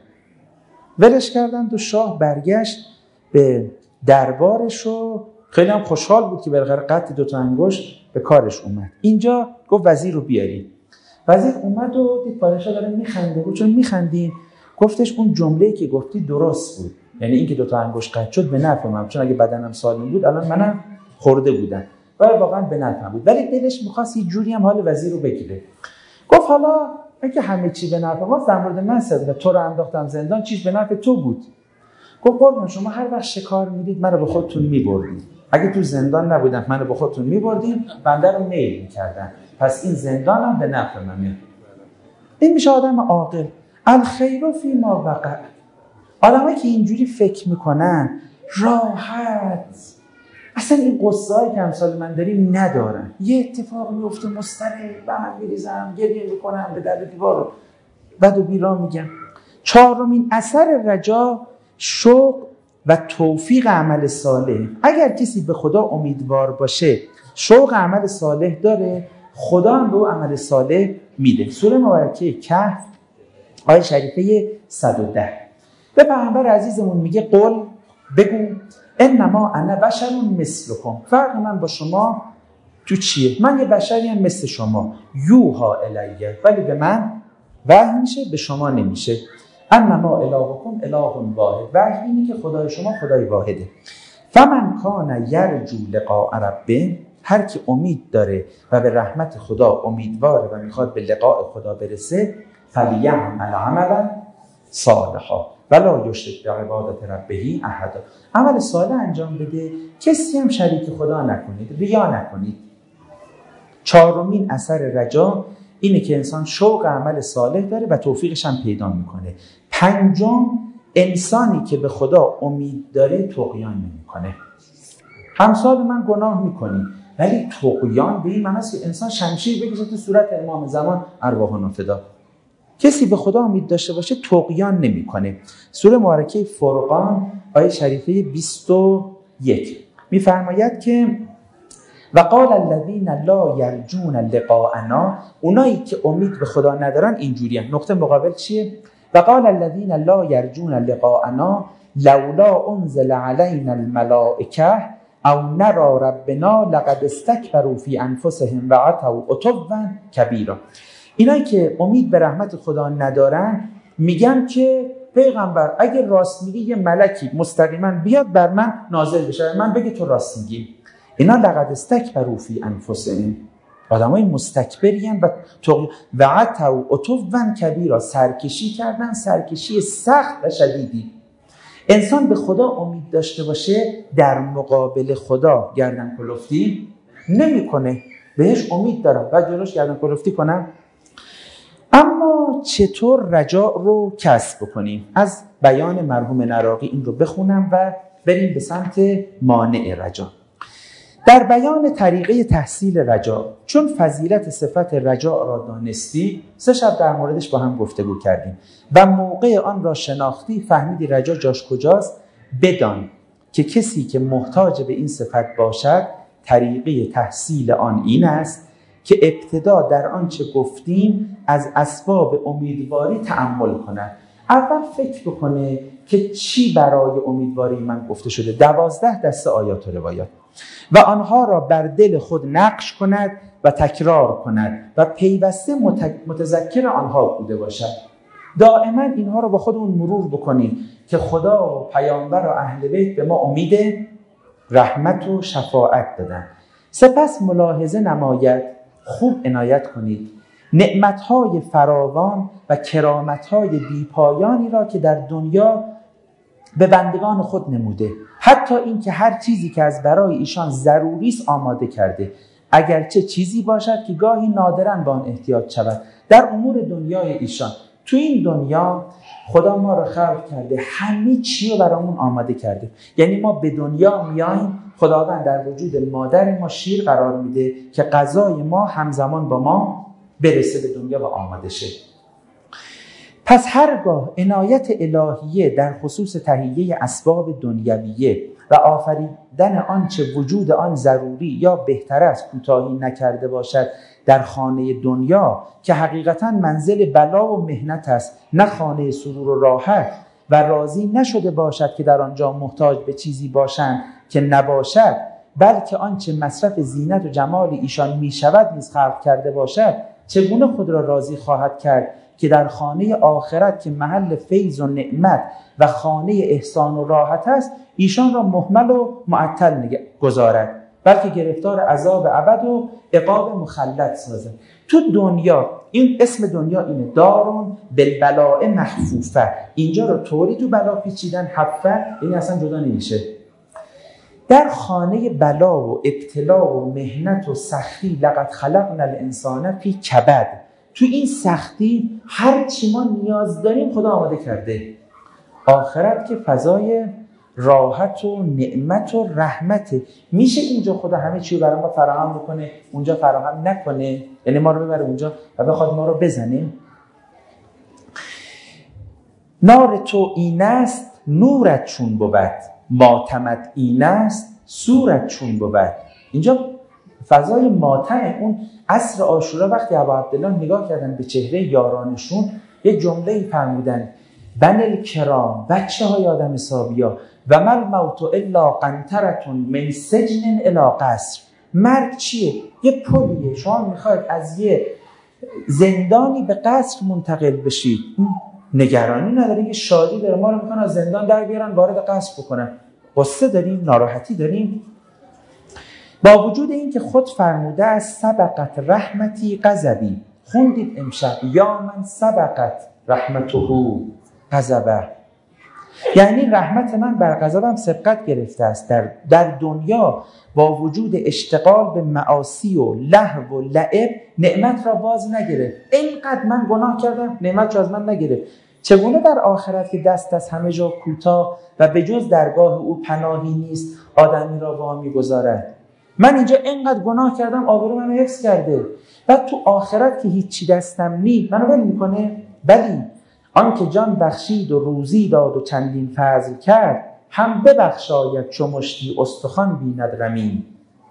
ولش کردن و شاه برگشت به دربارش و خیلی هم خوشحال بود که بالاخره قطع دو تا انگشت به کارش اومد. اینجا گفت وزیر رو بیارید. وزیر اومد و دید پادشاه داره میخنده بود. چون میخندین گفتش اون جمله‌ای که گفتی درست بود، یعنی این که دو تا انگشت قطع شد به نفع من، چون اگه بدنم سالم بود الان منم خورده بودم و واقعا به نفع بود. ولی دلش می‌خواست یه جوری هم حال وزیر رو بگیره. گفت حالا اگه همه چی به نفع ما، در مورد من صدق تو رو انداختم زندان، چیز به نفع تو بود. گفت قربان شما هر وقت شکار می‌دید منو به خودتون می‌بردید. اگه تو زندان نبودم منو به خودتون می‌بردین، بنده رو میل می‌کردن. پس این زندانم به نفع منه. این میشه آدم عاقل. الخیر فی ما وقع. آدمایی که اینجوری فکر میکنن راحت، اصلا این قصه‌ای که امثال من داریم ندارن. یه اتفاق میفته مضطرب به هم میریزم، گریه میکنم، به در دیوار رو بد و بیرا میگم. چهارمین اثر رجا شوق و توفیق عمل صالح. اگر کسی به خدا امیدوار باشه، شوق عمل صالح داره، خدا هم به او عمل صالح میده. سوره مبارکه کهف آیه شریفه صد و ده به پیامبر عزیزمون میگه قل بگو انما انا بشر مثلکم، فرق من با شما تو چیه؟ من یه بشری هم مثل شما، یوها الیه، ولی به من وحی میشه به شما نمیشه. انما الهکم اله واحد، وحی اینه که خدای شما خدای واحده. فمن کان یرجو لقاء ربه، هر کی امید داره و به رحمت خدا امیدواره و میخواد به لقاء خدا برسه، فلیعمل عملا صالحا ولا یشرک بعبادت ربه احد. عمل صالح انجام بده، کسی هم شریک خدا نکنید، ریا نکنید. چهارمین اثر رجا اینه که انسان شوق عمل صالح داره و توفیقش هم پیدا میکنه. پنجم، انسانی که به خدا امید داره طغیان نمیکنه. همسال من گناه میکنی، ولی طغیان به این معنی است که انسان شمشیر بکشه تو صورت امام زمان ارواحنا فدا. کسی به خدا امید داشته باشه طغیان نمیکنه. سوره مبارکه فرقان آیه شریفه بیست و یک میفرماید که وقال الذین لا یرجون لقاءنا، اونایی که امید به خدا ندارن اینجوریه. نقطه مقابل چیه؟ وقال الذین لا یرجون لقاءنا لولا انزل علینا الملائکه او نرى ربنا لقد استکبروا فی انفسهم و عتوا عتوا کبیرا. اینایی که امید به رحمت خدا ندارن میگن که پیغمبر اگه راست میگی یه ملکی مستقیما بیاد بر من نازل بشه، من بگه تو راست میگی. اینا لقد استکبروا فی انفسهم، آدمای مستکبری ان و و عتوا عتوا کبیرا، سرکشی کردن، سرکشی سخت و شدیدی. انسان به خدا امید داشته باشه، در مقابل خدا گردن کلفتی نمیکنه. بهش امید دارم و جلوش گردن کلفتی کنم. اما چطور رجا رو کسب بکنیم؟ از بیان مرحوم نراقی این رو بخونم و بریم به سمت مانع رجا. در بیان طریقه تحصیل رجا، چون فضیلت صفت رجا را دانستی، سه شب در موردش با هم گفتگو کردیم و موقع آن را شناختی، فهمیدی رجا جاش کجاست، بدان که کسی که محتاج به این صفت باشد، طریقه تحصیل آن این است که ابتدا در آنچه گفتیم از اسباب امیدواری تأمل کند. اول فکر بکنه که چی برای امیدواری من گفته شده، دوازده دسته آیات و روایات، و آنها را بر دل خود نقش کند و تکرار کند و پیوسته متذکر آنها بوده باشد. دائما اینها را با خودمون مرور بکنیم که خدا و پیامبر و اهل بیت به ما امید رحمت و شفاعت دادن. سپس ملاحظه نماید، خوب عنایت کنید، نعمتهای فراوان و کرامتهای بیپایانی را که در دنیا به بندگان خود نموده، حتی این که هر چیزی که از برای ایشان ضروری است آماده کرده، اگرچه چیزی باشد که گاهی نادراً به آن احتیاج شود. در امور دنیای ایشان، تو این دنیا خدا ما را خلق کرده، همه چی رو برامون آماده کرده. یعنی ما به دنیا میایم، خداوند در وجود مادر ما شیر قرار میده که غذای ما همزمان با ما برسه به دنیا و آماده شه. پس هرگاه عنایت الهیه در خصوص تهیه اسباب دنیویه و آفریدن آنچه وجود آن ضروری یا بهتر است کوتاهی نکرده باشد در خانه دنیا که حقیقتاً منزل بلا و محنت است، نه خانه سرور و راحت، و راضی نشده باشد که در آنجا محتاج به چیزی باشند که نباشد، بلکه آنچه مصرف زینت و جمال ایشان می شود نیز خلق کرده باشد، چگونه خود را راضی خواهد کرد که در خانه آخرت که محل فیض و نعمت و خانه احسان و راحت است، ایشان را مهمل و معطل گذارد، بلکه گرفتار عذاب ابد و عقاب مخلد سازد. تو دنیا، این اسم دنیا اینه، دارون بالبلاء محفوفه، اینجا رو طوری تو بلا پیچیدن، حفه یعنی اصلا جدا نمیشه. در خانه بلا و ابتلا و محنت و سختی، لقد خلقنا الانسان فی کبد، تو این سختی هر چی ما نیاز داریم خدا آماده کرده. آخرت که فضای راحت و نعمت و رحمته. میشه اینجا خدا همه چی رو برای ما فراهم بکنه، اونجا فراهم نکنه؟ یعنی ما رو ببره اونجا و بخواد ما رو بزنه؟ نار تو این است نورت چون بود، ماتمت این است سورت چون بود. اینجا فضای ماتم اون عصر عاشورا، وقتی ابا عبدالله نگاه کردن به چهره یارانشون، یه جمله فرمودن: بن الکرام، بچه های آدم حسابیا، و مل موت الا قنطرتون من سجن الی قصر. مرگ چیه؟ یه پلیه، شما میخواید از یه زندانی به قصر منتقل بشید، نگرانی نداریم، یه شادی داره، ما رو میخوان از زندان در بیارن وارد قصر بکنن. قصه داریم، ناراحتی داریم. با وجود این که خود فرموده است سبقت رحمتی غضبی، خوندید امشب یا من سبقت رحمته غضبه، یعنی رحمت من بر غضبم سبقت گرفته است. در, در دنیا با وجود اشتغال به معاصی و لهو و لعب نعمت را باز نگرفت. اینقدر من گناه کردم نعمت را از من نگرفت. چگونه در آخرت که دست از همه جا کوتاه و به جز درگاه او پناهی نیست آدمی را وامی گذارد؟ من اینجا اینقدر گناه کردم، آبرو منو حفظ کرده، بعد تو آخرت که هیچی دستم نی منو ول میکنه؟ بلی، آن که جان بخشید و روزی داد و چندین فضل کرد، هم ببخشاید چو مشتی استخوان بیند رمیم.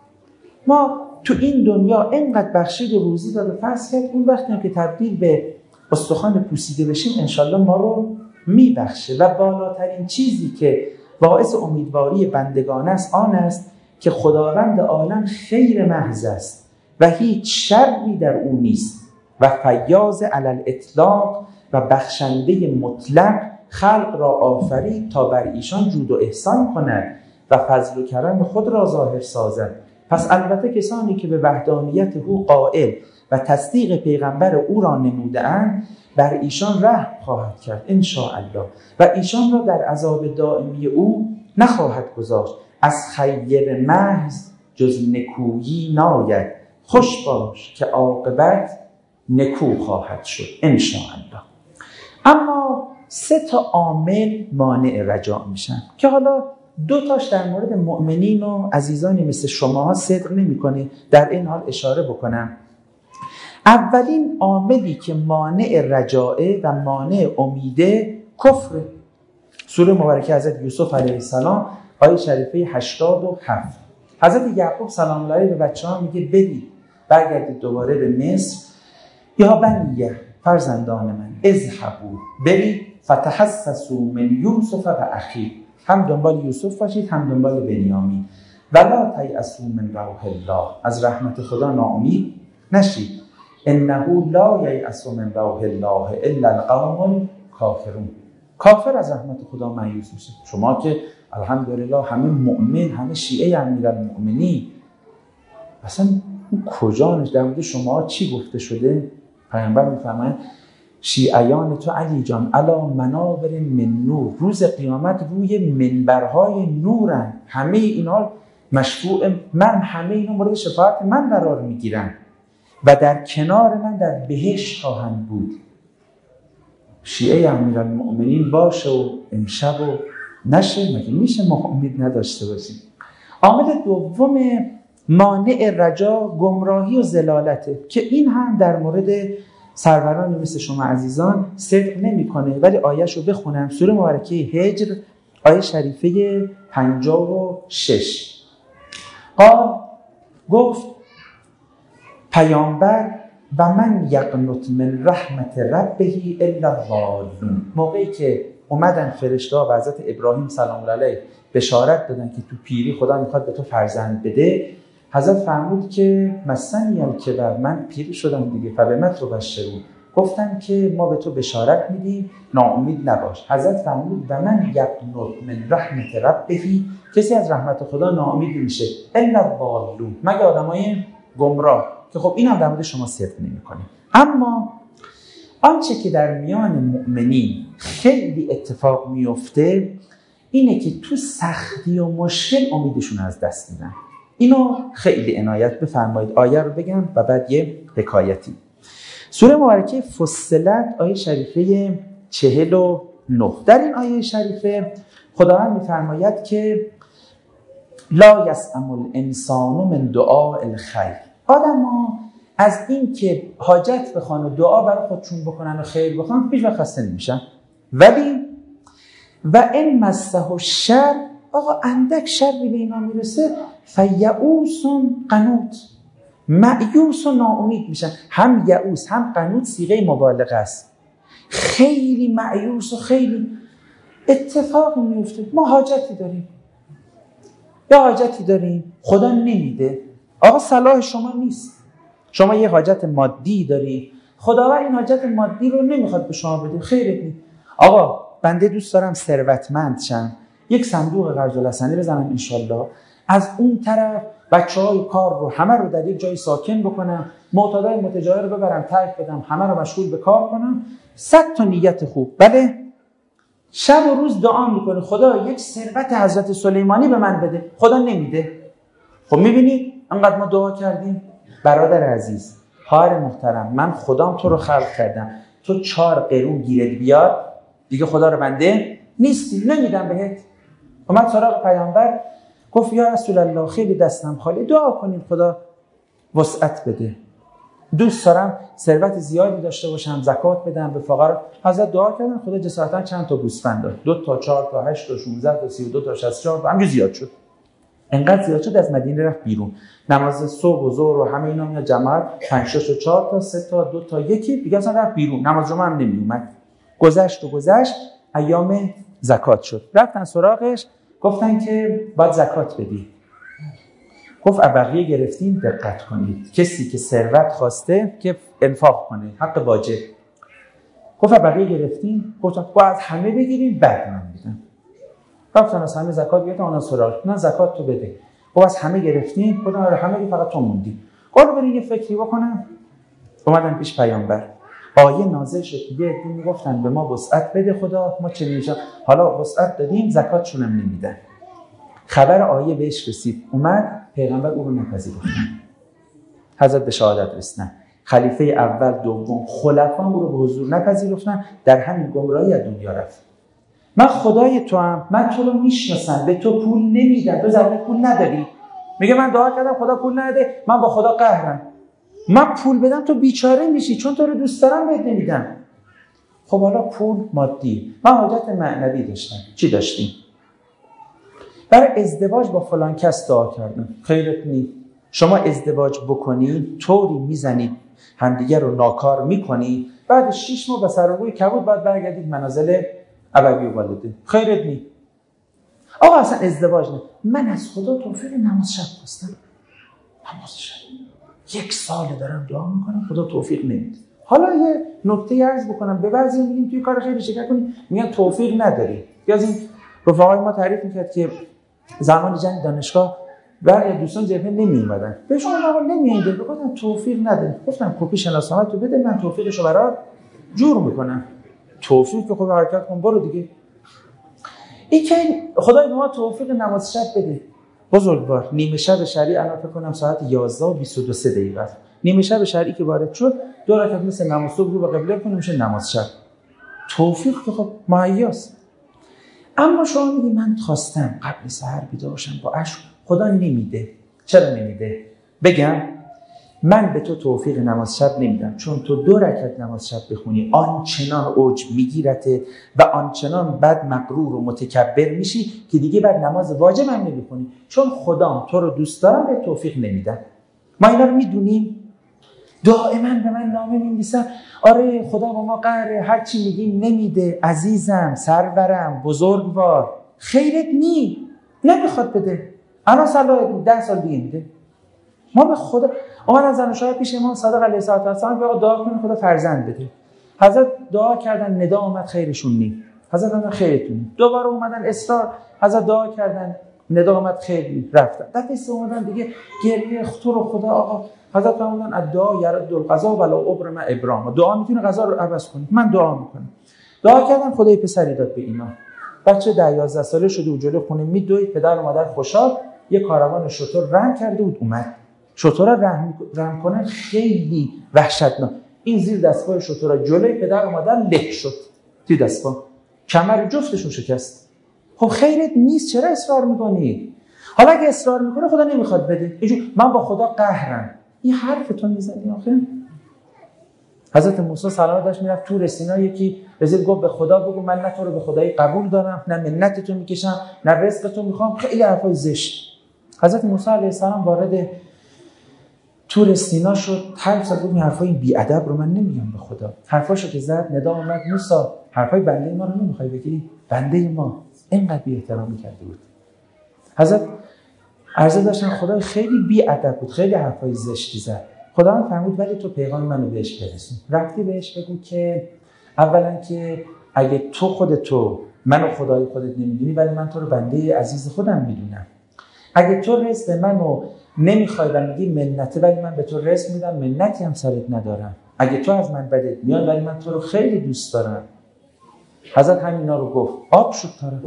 ما تو این دنیا اینقدر بخشید و روزی داد و فضل کرد، اون وقتی هم که تبدیل به استخوان پوسیده بشیم انشالله ما رو میبخشه. و بالاترین چیزی که باعث امیدواری بندگان است آن است که خداوند عالم خیر محض است و هیچ شری در او نیست و فیاض علی الاطلاق و بخشنده مطلق خلق را آفرید تا بر ایشان جود و احسان کند و فضل و کرم خود را ظاهر سازد. پس البته کسانی که به وحدانیت او قائل و تصدیق پیغمبر او را نموده‌اند بر ایشان رحم خواهد کرد ان شاء الله و ایشان را در عذاب دائمی او نخواهد گذاشت. از خیر محض جز نکویی ناید، خوش باش که عاقبت نکو خواهد شد ان شاء الله. اما سه تا عامل مانع رجا میشن که حالا دو تاش در مورد مؤمنین و عزیزانی مثل شماها صدق نمیکنه. در این حال اشاره بکنم اولین عاملی که مانع رجاعه و مانع امیده کفر. سوره مبارکه حضرت یوسف علیه السلام آیه شریفه هشتاد و هفت. حضرت یعقوب سلام الله علیه به بچه‌ها میگه برید برگردید دوباره به مصر. یا بنیه فرزندان من اذهبوا برید فتحسسوا من یوسف و اخیه، هم دنبال یوسف باشید هم دنبال بنیامین. ولا تیأسوا من روح الله، از رحمت خدا ناامید نشید. انه لا ییأس من روح الله الا القوم الکافرون، کافر از رحمت خدا مایوس میشه. شما که الحمدلله همه مؤمن، همه شیعه امیرالمؤمنین، اصلا کجانش در مورد شما چی گفته شده؟ پیامبر میفرمایند شیعیان تو علی جان علی منابر من نور، روز قیامت روی منبرهای نورن، همه اینا مشفوع من، همه اینا مورد شفاعت من قرار میگیرن و در کنار من در بهشت خواهند بود. شیعه امیرالمؤمنین باشه و امشب و نشه، مگه میشه ما امید نداشته باشیم؟ عامل دوم مانع رجا گمراهی و ضلالته که این هم در مورد سرورانی مثل شما عزیزان صدق نمیکنه. ولی آیه‌ش رو بخونم، سوره مبارکه هجر آیه شریفه پنجاه و شش. قال گفت پیامبر و من یقنط من رحمت ربه الا الضالون، موقعی که اومدن فرشته‌ها و حضرت ابراهیم سلام الله علیه بشارت دادن که تو پیری خدا میخواد به تو فرزند بده، حضرت فرمود که مسنی الکبر، من پیر شدم دیگه، فبما تبشرون، گفتن که ما به تو بشارت میدیم ناامید نباش. حضرت فرمود و من یقنط من رحمت ربه، کسی از رحمت خدا ناامید نمیشه الا الضالون، مگه آدمای گمراه، که خب این هم در مورد شما صدق نمیکنه. اما آنچه که در میان مؤمنین خیلی اتفاق میفته اینه که تو سختی و مشکل امیدشون از دست میدن. اینو خیلی عنایت بفرمایید. آیه رو بگم و بعد یه حکایتی. سوره مبارکه فصلت آیه شریفه چهل و نه. در این آیه شریفه خداوند میفرماید که لا یسأم الانسان من دعاء الخیر، آدم ها از این که حاجت بخوان و دعا برای خودشون بکنن و خیر بخوان هیچ وقت خسته نمیشن. ولی و این مسه الشر، آقا اندک شری به اینا میرسه فیئوس قنوط، مایوس و ناامید میشن. هم یئوس هم قنوط صیغه مبالغه است، خیلی مایوس و خیلی اتفاق میفته. ما حاجتی داریم یا حاجتی داریم خدا نمیده، آقا صلاح شما نیست، شما یه حاجت مادی داری، خداوند این حاجت مادی رو نمیخواد به شما بده، خیرت نیست. آقا بنده دوست دارم ثروتمند شم، یک صندوق قرض الحسنه بزنم انشالله، از اون طرف بچه‌های کار رو همه رو در یک جای ساکن بکنم، معتادای متجاهل رو ببرم ترک بدم، همه رو مشغول به کار کنم، صد تا نیت خوب. بله شب و روز دعا میکنه خدا یک ثروت حضرت سلیمانی به من بده، خدا نمیده. خب میبینید انقدر ما دعا کردیم. برادر عزیز، خواهر محترم، من خدام تو رو خلق کردم، تو چهار قرون گیرت بیاد دیگه خدا رو بنده نیستی، نمیدم بهت. اومد سراغ پیامبر گفت یا رسول الله خیلی دستم خالی، دعا کنید خدا وسعت بده، دوست دارم ثروت زیادی داشته باشم، زکات بدم به فقرا. حضرت دعا کردن، خدا جسارتا چند تا گوسفند داد، دو تا، چهار تا، هشت تا، شانزده تا، سی و دو تا، شصت و چهار تا، همینجوری زیاد شد. انقدر زیاد شد از مدینه رفت بیرون، نماز صبح و ظهر و همه اینا میاد جماعت پنج شش و چهار تا، سه تا، دو تا، یکی دیگه اصلا رفت بیرون، نماز جمعه هم نمی اومد. گذشت و گذشت، ایام زکات شد، رفتن سراغش گفتن که باید زکات بدی. گفت بقیه گرفتین دقت کنید، کسی که ثروت خواسته که انفاق کنه، حق واجب. گفت بقیه گرفتین، گفتن باید همه بگیرین بعد من میدم. رفتن از همه زکات گرفتن، اون سراغ نه زکات تو بده. گفت از همه گرفتین، گفتن آره همه، فقط تو موندی. گفت برین یه فکری بکنم. اومدن پیش پیامبر، آیه نازل شد، یه عده میگفتن به ما وسعت بده خدا، ما چه میشه، حالا وسعت دادیم زکاتشون هم نمیدن. خبر آیه بهش رسید، اومد پیغمبر او رو نپذیرفت. حضرت به شهادت رسیدن، خلیفه اول دوم خلفا او رو به حضور نپذیرفتن، در همین گمراهی از دنیا رفت. من خدای تو هم، من تو رو میشناسم، به تو پول نمیدم، تو ضرورت پول نداری. میگه من دعا کردم خدا پول نده، من با خدا قهرم. من پول بدم تو بیچاره میشی، چون تو رو دوست دارم بهت نمیدم. خب حالا پول مادی، من حاجت معنوی داشتم. چی داشتیم؟ برای ازدواج با فلان کس دعا کردم. خیرت نی. شما ازدواج بکنید طوری میزنید همدیگه رو ناکار میکنید، بعد شش ماه به سر و روی کبود باید برگردید منازل ابوی و والده. خیرت نی. آقا اصلا ازدواج نه. من از خدا توفیق نماز شب خواستم. نماز شب یک سال دارم دعا میکنم، خدا توفیق نمیده. حالا یه نکته عرض بکنم، به بعضی میگیم توی کار خیلی شرکت کنید، میگن توفیق نداری. یا از این رفقای ما تعریف میکرد که زمان جنگ دانشگاه برای دوستان جبهه نمی اومدن، بهشون آقا نمیایید، بگفتن توفیق نداری. گفتم کپی شناسنامه تو بده، من توفیقشو برات جور میکنم. توفیق که خب حرکت کن برو دیگه. این که خدای به ما توفیق نماز شب بده. بزرگوار نیمه شب شرعی الان فکر کنم ساعت یازده و بیست و دو دقیقه است. نیمه شب شرعی که وارد شد دو رکعت مثل نماز صبح رو به قبله کنیم میشه نماز شب. توفیق که خب مهیاست. اما شما میگی من خواستم قبل سحر بیدار باشم با اشک، خدا نمیده. چرا نمیده؟ بگم من به تو توفیق نماز شب نمیدم، چون تو دو رکعت نماز شب بخونی آنچنان اوج میگیرته و آنچنان بد مغرور و متکبر میشی که دیگه بعد نماز واجب هم نمیخونی، چون خدا تو رو دوست دارم به توفیق نمیدم. ما اینا رو میدونیم. دائما به من نامه می‌نویسن آره خدا با ما قهره، هر چی میگیم نمیده. عزیزم، سرورم، بزرگوار، خیرت نی، نمیخواد بده. الان سال ده سال دیگه میده. ما به خدا اومدن زن و شوهر پیش امام صادق علیه السلام که آقا دعا کنید خدا فرزند بده. حضرت دعا کردن، ندا اومد خیرشون نی. حضرت گفتن خیرتون. دوباره اومدن اصرار، حضرت دعا کردن، ندا اومد خیر نی، رفتن. دفعه سه اومدن دیگه گریه تو رو خدا آقا. حضرت فرمودن الدعا یرد القضا ولا ابرم ابرام. دعا میتونه قضا رو عوض کنه. من دعا میکنم. دعا کردن، خدای پسری داد به اینا. بچه ده یازده ساله شده و جلوی خونه میدوید، پدر و مادر خوشحال، یه کاروان شتر رم کرده بود اومد. شترها رحم رحم کنن خیلی وحشتناک. این زیر دستگاه شترها جلوی پدر و مادر له شد. توی دستگاه کمر جفتشون شکست. خب خیرت نیست، چرا اصرار میکنی؟ حالا اگه اصرار میکنه خدا نمیخواد بده. اینجور من با خدا قهرم. این حرفتون میزنی آخه؟ حضرت موسی سلام داشت میرفت تور سینا، یکی رسید گفت به خدا بگو من نه تو رو به خدایی قبول دارم، نه منتتو میکشم، نه رزقتو میخوام. خیلی حرفای زشت. حضرت موسی علیه السلام وارد تور سینا شد، حرف زد، گفت این حرفای بی ادب رو من نمیگم به خدا. حرفاشو که زد، ندا اومد موسی حرفای بنده ما رو نمیخوای بگی؟ بنده ما اینقدر بی احترامی کرده بود. حضرت عرضه داشتن خدای خیلی بی ادب بود، خیلی حرفای زشتی زد. خدا هم فرمود ولی تو پیغام منو بهش برسون. رفتی بهش بگو که اولا که اگه تو خودتو منو خدای خودت نمیدونی، ولی من تو رو بنده عزیز خودم میدونم. اگه تو رزق منو نمیخوای و میگی منته، ولی من به تو رزق میدم، منتی هم سرت ندارم. اگه تو از من بدت میاد، ولی من تو رو خیلی دوست دارم. حضرت همینا رو گفت، آب شد طرف.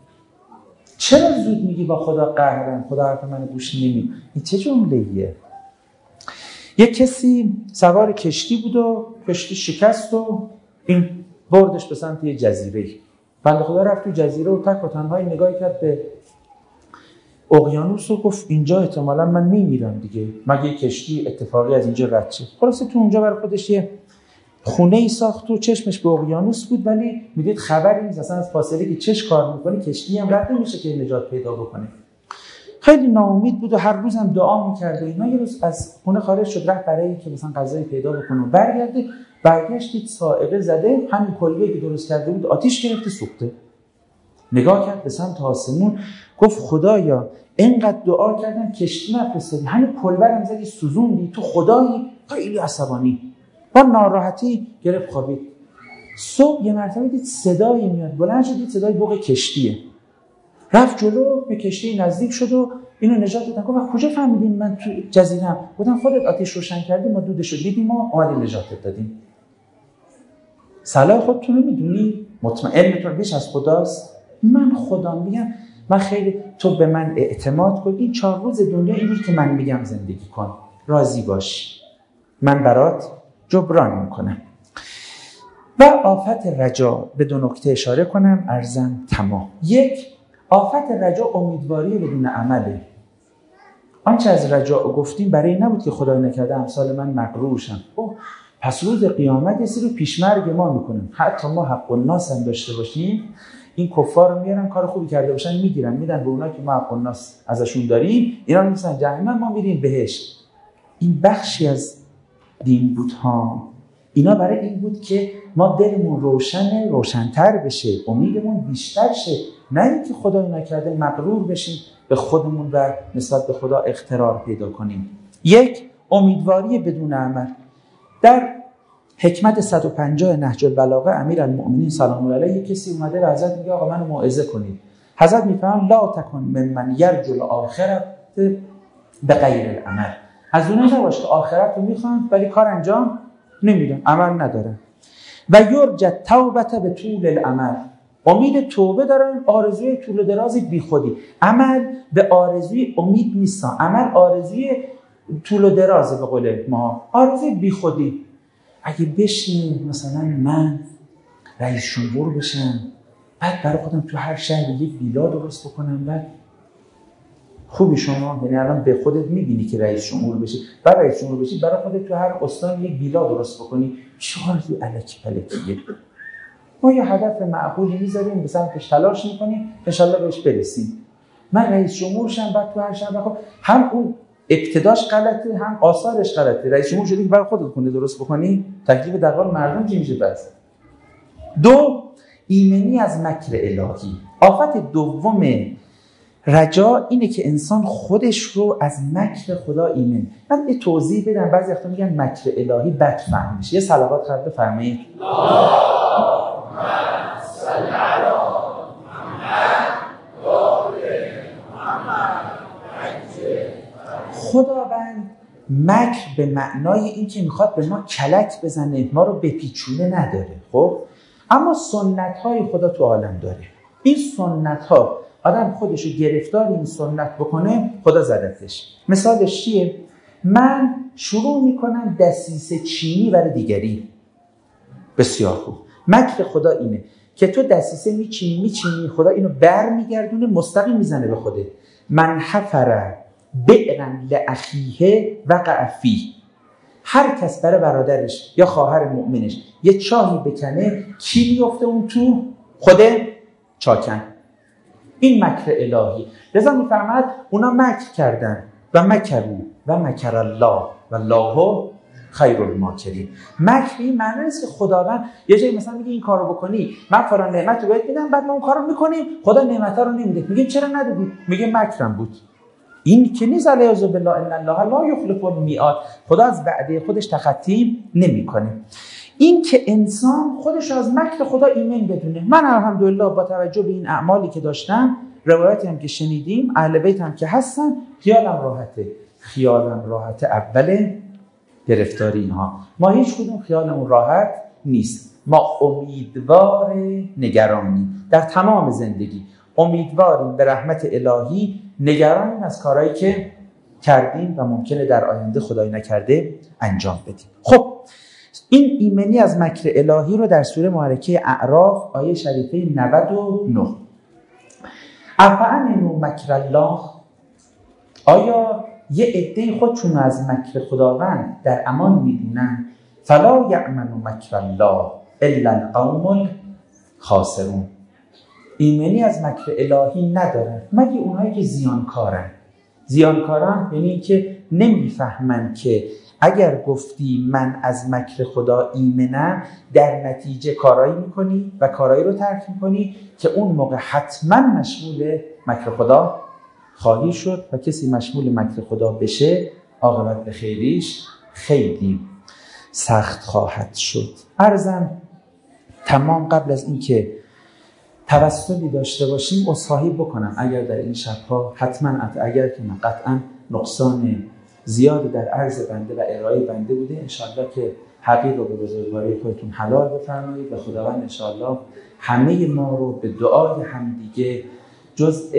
چرا زود میگی با خدا قهرم، خدا حرف منو گوش نمی؟ این چه جمله‌ایه؟ یک کسی سوار کشتی بود و کشتی شکست و این بردش به سمت یه جزیره. بنده خدا رفت تو جزیره و تک و تنهایی نگاهی کرد به اقیانوس و گفت اینجا احتمالاً من میمیرم دیگه، مگه یه کشتی اتفاقی از اینجا رد شه. خلاصه تو اونجا برای خودش یه خونه ای ساخت و چشمش به اقیانوس بود، ولی میدید خبری نیست اصلا از فاصله که چش کار میکنه کشتی هم رد نمیشه که نجات پیدا بکنه. خیلی ناامید بود و هر روز هم دعا میکرد و اینا. یه روز از خونه خارج شد، رفت برای اینکه مثلا غذایی پیدا بکنه و برگرده. برگشت صاعقه زده، همین کلبه‌ای که درست کرده بود آتیش گرفته سوخته. نگاه کرد به سمت آسمون، گفت خدایا اینقدر دعا کردم کشتی نفرستادی، همین کلبه رو زدی سوزوندی، تو خدایی. خیلی عصبانی با ناراحتی گرفت خوابید. صبح یه مرتبه دید صدایی میاد، بلند شد دید صدای بوق کشتیه. رفت جلو به کشتی نزدیک شد و اینو نجات دادن. گفت کجا فهمیدین من تو جزیره‌ام؟ گفتن خودت آتش روشن کردی، ما دودشو دیدیم و اومدیم نجاتت دادیم. صلاح خودتون رو میدونی؟ مطمئنتون بیش از خداست؟ من خدا میگم من خیلی، تو به من اعتماد کن، این چهار روز دنیا اینجور که من میگم زندگی کن، راضی باش، من برات جبران میکنم. و آفت رجا به دو نکته اشاره کنم ارزم تمام. یک، آفت رجا امیدواری بدون عمله. آنچه از رجا گفتیم برای این نبود که خدای نکرده امثال من مغرور شن. اوه پس روز قیامت یه سری پیشمرگ ما میکنیم، حتی ما حق الناس هم داشته باشیم این کفار رو میارن کار خوبی کرده باشن میگیرن میدن به اونایی که ما حق الناس ازشون داریم، اینا میسن جهنم ما میریم بهشت. این بخشی از دین بود ها. اینا برای این بود که ما دلمون روشن روشن‌تر بشه، امیدمون بیشتر شه، نه اینکه خدای نکرده مغرور بشیم به خودمون و نسبت به خدا اغترار پیدا کنیم. یک، امیدواری بدون عمل. در حکمت صد و پنجاه نهج البلاغه امیرالمؤمنین سلام الله علیه کسی اومده به حضرت میگه آقا منو موعظه کنید. حضرت میفهمن لا تکن ممن یرجو الاخرة به غیر العمل. از اونها نباش که آخرت رو میخوان ولی کار انجام نمیدن، عمل ندارن. و یرجى توبه به طول العمل. امید توبه دارن، آرزوی طول و دراز بی خودی. عمل به آرزوی امید نیستن، عمل آرزوی طول و دراز به قول ما، آرزوی بی خودی. اگه بشین مثلا من رئیس جمهور بشم، بعد برای خودم تو هر شهر یک ویلا درست بکنم، بعد خوبی شما یعنی الان به خودت میبینی که رئیس جمهور بشی، بعد رئیس جمهور بشی برای خودت تو هر استان یک ویلا درست بکنی، چه آرزوی الکی پلکیه. ما یه هدف معقولی میذاریم، به سمتش تلاش میکنیم، انشالله بهش برسیم. من رئیس جمهور شم، بعد تو هر شهر بخوام، هم اون ابتداش غلطه هم آثارش غلطه. رئیس جمهور شدی که برای خودت کنه درست بکنی، تکلیف دقیق مردم چی میشه پس؟ دو، ایمنی از مکر الهی. آفت دوم رجا اینه که انسان خودش رو از مکر خدا ایمن. من یه توضیح بدم، بعضی وقتا میگن مکر الهی بد فهم میشه. یه صلوات خط بفرمایید. خداوند مکر به معنای این که میخواد به ما کلک بزنه، ما رو بپیچونه نداره. خب اما سنت های خدا تو عالم داره. این سنت ها آدم خودشو گرفتار این سنت بکنه خدا زدتش. مثالش چیه؟ من شروع میکنم دسیسه چینی برای دیگری. بسیار خوب. مکر خدا اینه که تو دسیسه میچینی میچینی خدا اینو بر میگردونه مستقیم میزنه به خوده. من حفر بئرن لاخیه وقع فیه. هر کس برای برادرش یا خواهر مؤمنش یه چاهی بکنه، کی میفته اون تو؟ خود چاکن. این مکر الهی. لذا میفرماد اونا مکر کردن و مکروا و مکر الله و الله خیر الماکرین. مکر این معنی نیست که خداوند یه جایی مثلا میگه این کارو بکنی من فلان نعمت رو بهت میدم، بعد ما اون کارو میکنیم خدا نعمت رو نمیده، میگه چرا ندادی؟ میگه مکرم بود. این که نیست علیه بالله ان الله لا یخلف المیعاد. خدا از وعده خودش تخطی نمیکنه. این که انسان خودش از مکر خدا ایمن بدونه. من الحمدلله با توجه به این اعمالی که داشتم، روایتی هم که شنیدیم، اهل بیت هم که هستن، خیالم راحته. خیالم راحته اول گرفتاری اینها. ما هیچ کدوم خیالمون راحت نیست. ما امیدوار نگرانیم در تمام زندگی. امیدواریم به رحمت الهی، نگرانیم از کارهایی که کردیم و ممکنه در آینده خدای نکرده انجام بدیم. خب این ایمنی از مکر الهی رو در سوره مبارکه اعراف آیه شریفه نود و نه. افامنوا مکر الله. آیا یه عده خودشون از مکر خداوند در امان میدونن؟ فلا یأمن مکر الله الا القوم الخاسرون. ایمنی از مکر الهی ندارن مگه اونهایی که زیانکارن. زیانکاران یعنی که نمیفهمن که اگر گفتی من از مکر خدا ایمنم، در نتیجه کارایی میکنی و کارایی رو ترک میکنی که اون موقع حتما مشمول مکر خدا خواهی شد و کسی مشمول مکر خدا بشه عاقبت به خیریش خیلی سخت خواهد شد. عرضم تمام قبل از اینکه توسلی داشته باشیم عذرخواهی بکنم اگر در این شبها حتما اگر که من قطعا نقصان زیادی در عرض بنده و ارائه بنده بوده، انشاءالله که حقیق رو به بزرگواری خودتون حلال بفرمایید و خداوند انشاءالله همه ما رو به دعای همدیگه جزء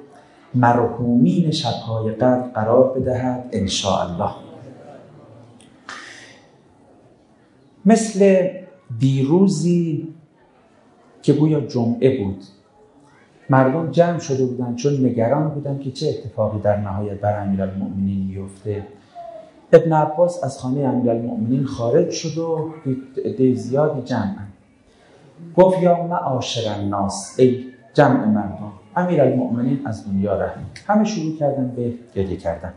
مرحومین شبهای قدر قرار بدهد انشاءالله. مثل دیروزی که گویا جمعه بود، مردم جمع شده بودن چون نگران بودن که چه اتفاقی در نهایت بر امیرالمؤمنین میفته. ابن عباس از خانه امیرالمؤمنین خارج شد و عده زیادی جمعن. گفت یا معاشر الناس، ای جمع مردم، امیرالمؤمنین از دنیا رفت. همه شروع کردن به گریه کردن.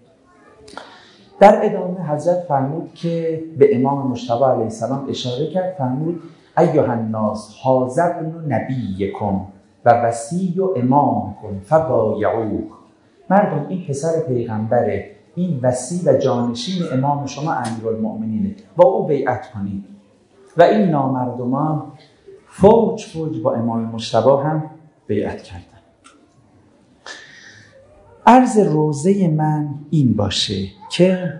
در ادامه حضرت فرمود که به امام مجتبی علیه السلام اشاره کرد، فرمود ایها الناس هذا ابن نبیکم و وصی و امامکم فبایعوه. مردم این پسر پیغمبره، این وصی و جانشین امام شما امیرالمؤمنینه، با او بیعت کنید. و این نامردمان فوج فوج با امام مجتبی هم بیعت کردن. عرض روزه من این باشه که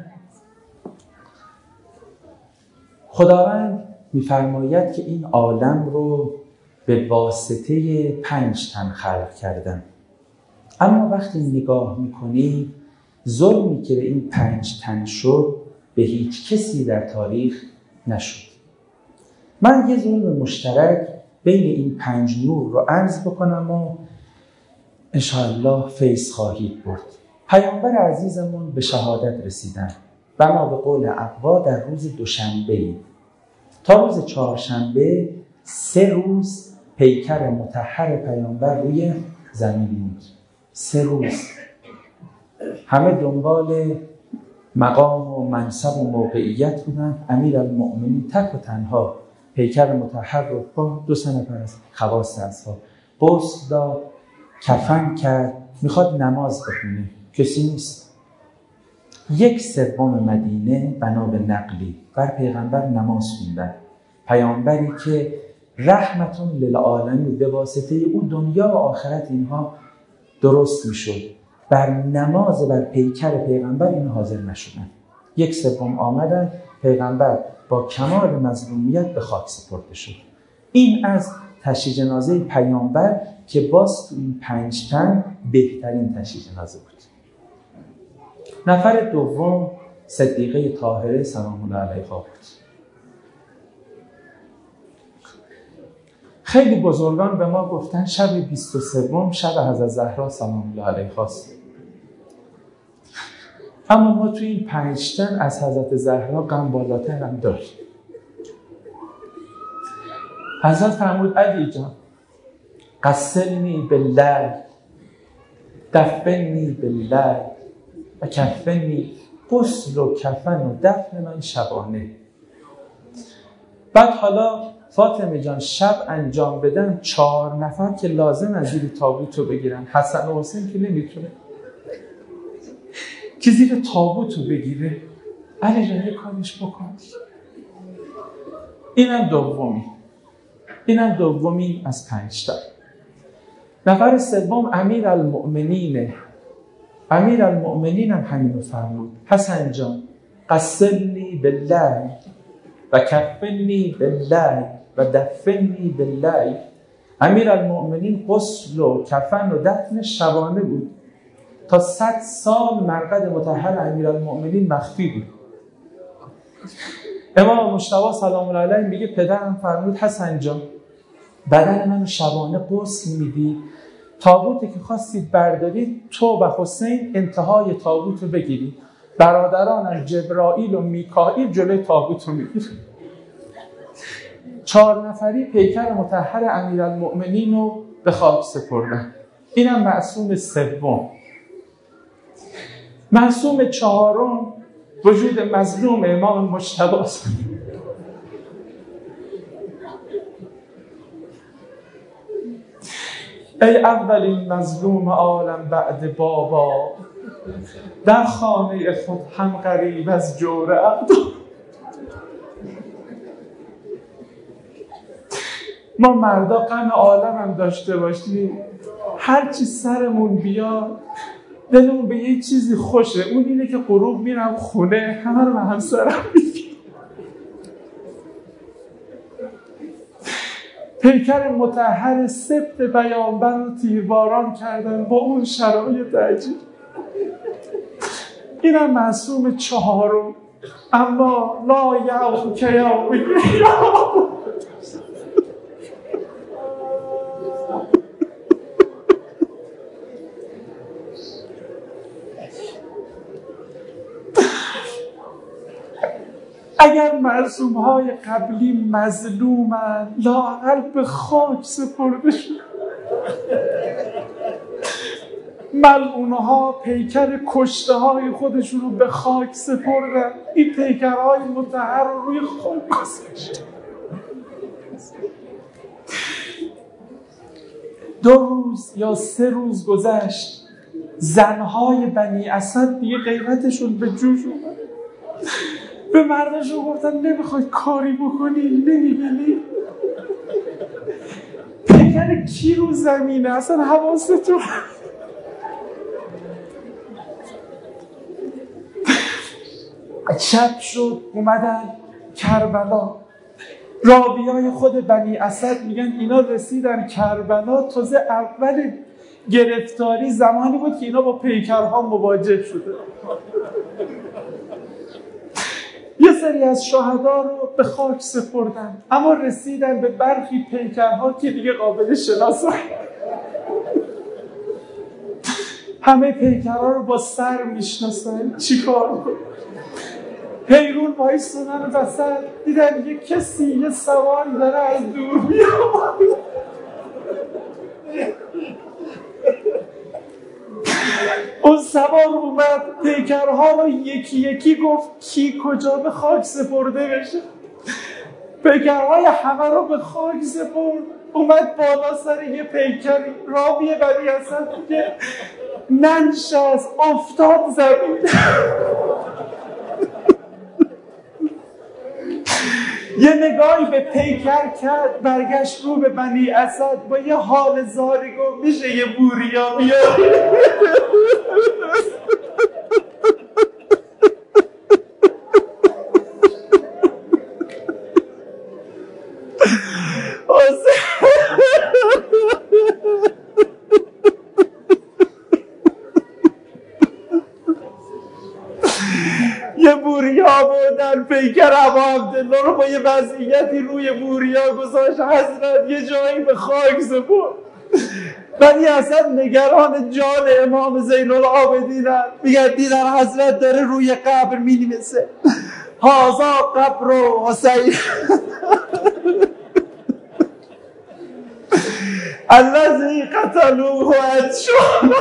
خداوند می‌فرماید که این عالم رو به واسطه پنج تن خلق کردم، اما وقتی نگاه می‌کنی ظلمی که به این پنج تن شد به هیچ کسی در تاریخ نشد. من یه ظلم مشترک بین این پنج نور رو عرض بکنم و انشاءالله فیض خواهید برد. پیامبر عزیزمون به شهادت رسیدن بنا به قول اقوا در روز دوشنبه. تا روز چهارشنبه سه روز پیکر مطهر پیامبر روی زمین بود. سه روز همه دنبال مقام و منصب و موقعیت بودن. امیرالمؤمنین تک و تنها پیکر مطهر رو با دو سه نفر از خواص اصحاب غسل داد، کفن کرد، میخواد نماز بخونه، کسی نیست. یک سوم مدینه بنا به نقلی بر پیغمبر نماز خوندن. پیامبری که رحمتون للعالمین، به واسطه او دنیا و آخرت اینها درست میشد، بر نماز بر پیکر پیغمبر این حاضر نشدن. یک سوم آمدن، پیغمبر با کمال مظلومیت به خاک سپرده شد. این از تشییع جنازه پیامبر که باز تو این پنج تن بهترین تشییع جنازه بود. نفر دوم صدیقه طاهره سلام الله علیها بود. خیلی بزرگان به ما گفتن شب بیست و سوم شب حضرت زهرا سلام الله علیها است. اما ما توی این پنج تن از حضرت زهرا غم بالاتر هم داریم. حضرت فرمود علی جان غسلنی باللیل دفنی باللیل و کفنی، غسل و کفن و دفن من شبانه. بعد حالا فاطمه جان شب انجام بدن، چهار نفر که لازم از زیر تابوت رو بگیرن، حسن و حسین که نمیتونه که زیر تابوت رو بگیره، علی جان یه کارش بکن. اینم دومی اینم دومی از پنج تا. نفر سوم امیرالمؤمنینه. امیرالمؤمنین هم همینو فرمود، حسن جان غسلنی باللیل و کفنی باللیل و دفنی باللیل. امیرالمؤمنین غسل و کفن و دفن شبانه بود. تا صد سال مرقد مطهر امیرالمؤمنین مخفی بود. امام مجتبی سلام الله علیه میگه پدرم فرمود حسن جان بدن منو شبانه غسل میدی، تابوتی که خواستید بردارید تو و حسین انتهای تابوت رو بگیرید، برادرانم جبرائیل و میکائیل جلوی تابوت رو میگیرید. چهار نفری پیکر مطهر امیرالمؤمنین رو به خاک سپردن. اینم معصوم سوم. معصوم چهارم وجود مظلوم امام مجتبی است. ای اولین مظلوم عالم بعد بابا، در خانه خود هم غریب از جور اعدا. ما مردا غم عالم هم داشته باشیم، هر چی سرمون بیاد دلمون به یه چیزی خوشه، اون اینه که غروب میرم خونه همه رو به همسرم میگم. پیکر مطهر سبت پیامبر رو تیرباران کردن با اون شرایط عجیب. اینم معصوم چهارم. اما لا یعو که یا اگر معصوم‌های قبلی مظلومند لااقل به خاک سپرده شد. ملعونها پیکر کشته های خودشون رو به خاک سپردن، این پیکرهای مطهر رو روی خاک گذاشت. دو روز یا سه روز گذشت، زنهای بنی اسد دیگه غیرتشون به جوش اومد. به مردشون گفتن نمیخوای کاری بکنی؟ نمیبینی؟ پیکر کی رو زمینه؟ اصلا حواستون. شب شد اومدن کربلا. راویای خود بنی اسد میگن اینا رسیدن کربلا، تازه اول گرفتاری زمانی بود که اینا با پیکرها مواجه شده. یه سری از شهدا رو به خاک سپردن، اما رسیدن به برخی پیکرها که دیگه قابل شناسایی. همه پیکرها رو با سر میشناسن. چی کار کنن؟ پیرون وایستادن وسط، دیدن یه کسی یه سواری داره از دور میاد. اون سوار اومد پیکرها رو یکی یکی گفت کی کجا به خاک سپرده بشه. پیکرهای همه رو به خاک سپرد. اومد بالا سر یه پیکری، راوی بنی اسد که ننشست، افتاد زمین. یه نگاهی به پیکر کرد، برگشت رو به بنی اسد با یه حال زاری گفت میشه یه بوریا بیاری؟ یه بوریا بودن، پیکر ابا عبدالله رو با یه وضعیتی روی بوریا گذاشت، حضرت یه جایی به خاک سپرد. بنی اسد نگران جان امام زین العابدین میگن دیدن حضرت داره روی قبر مینویسه هذا قبر حسین الذی قتلوه اتشانا.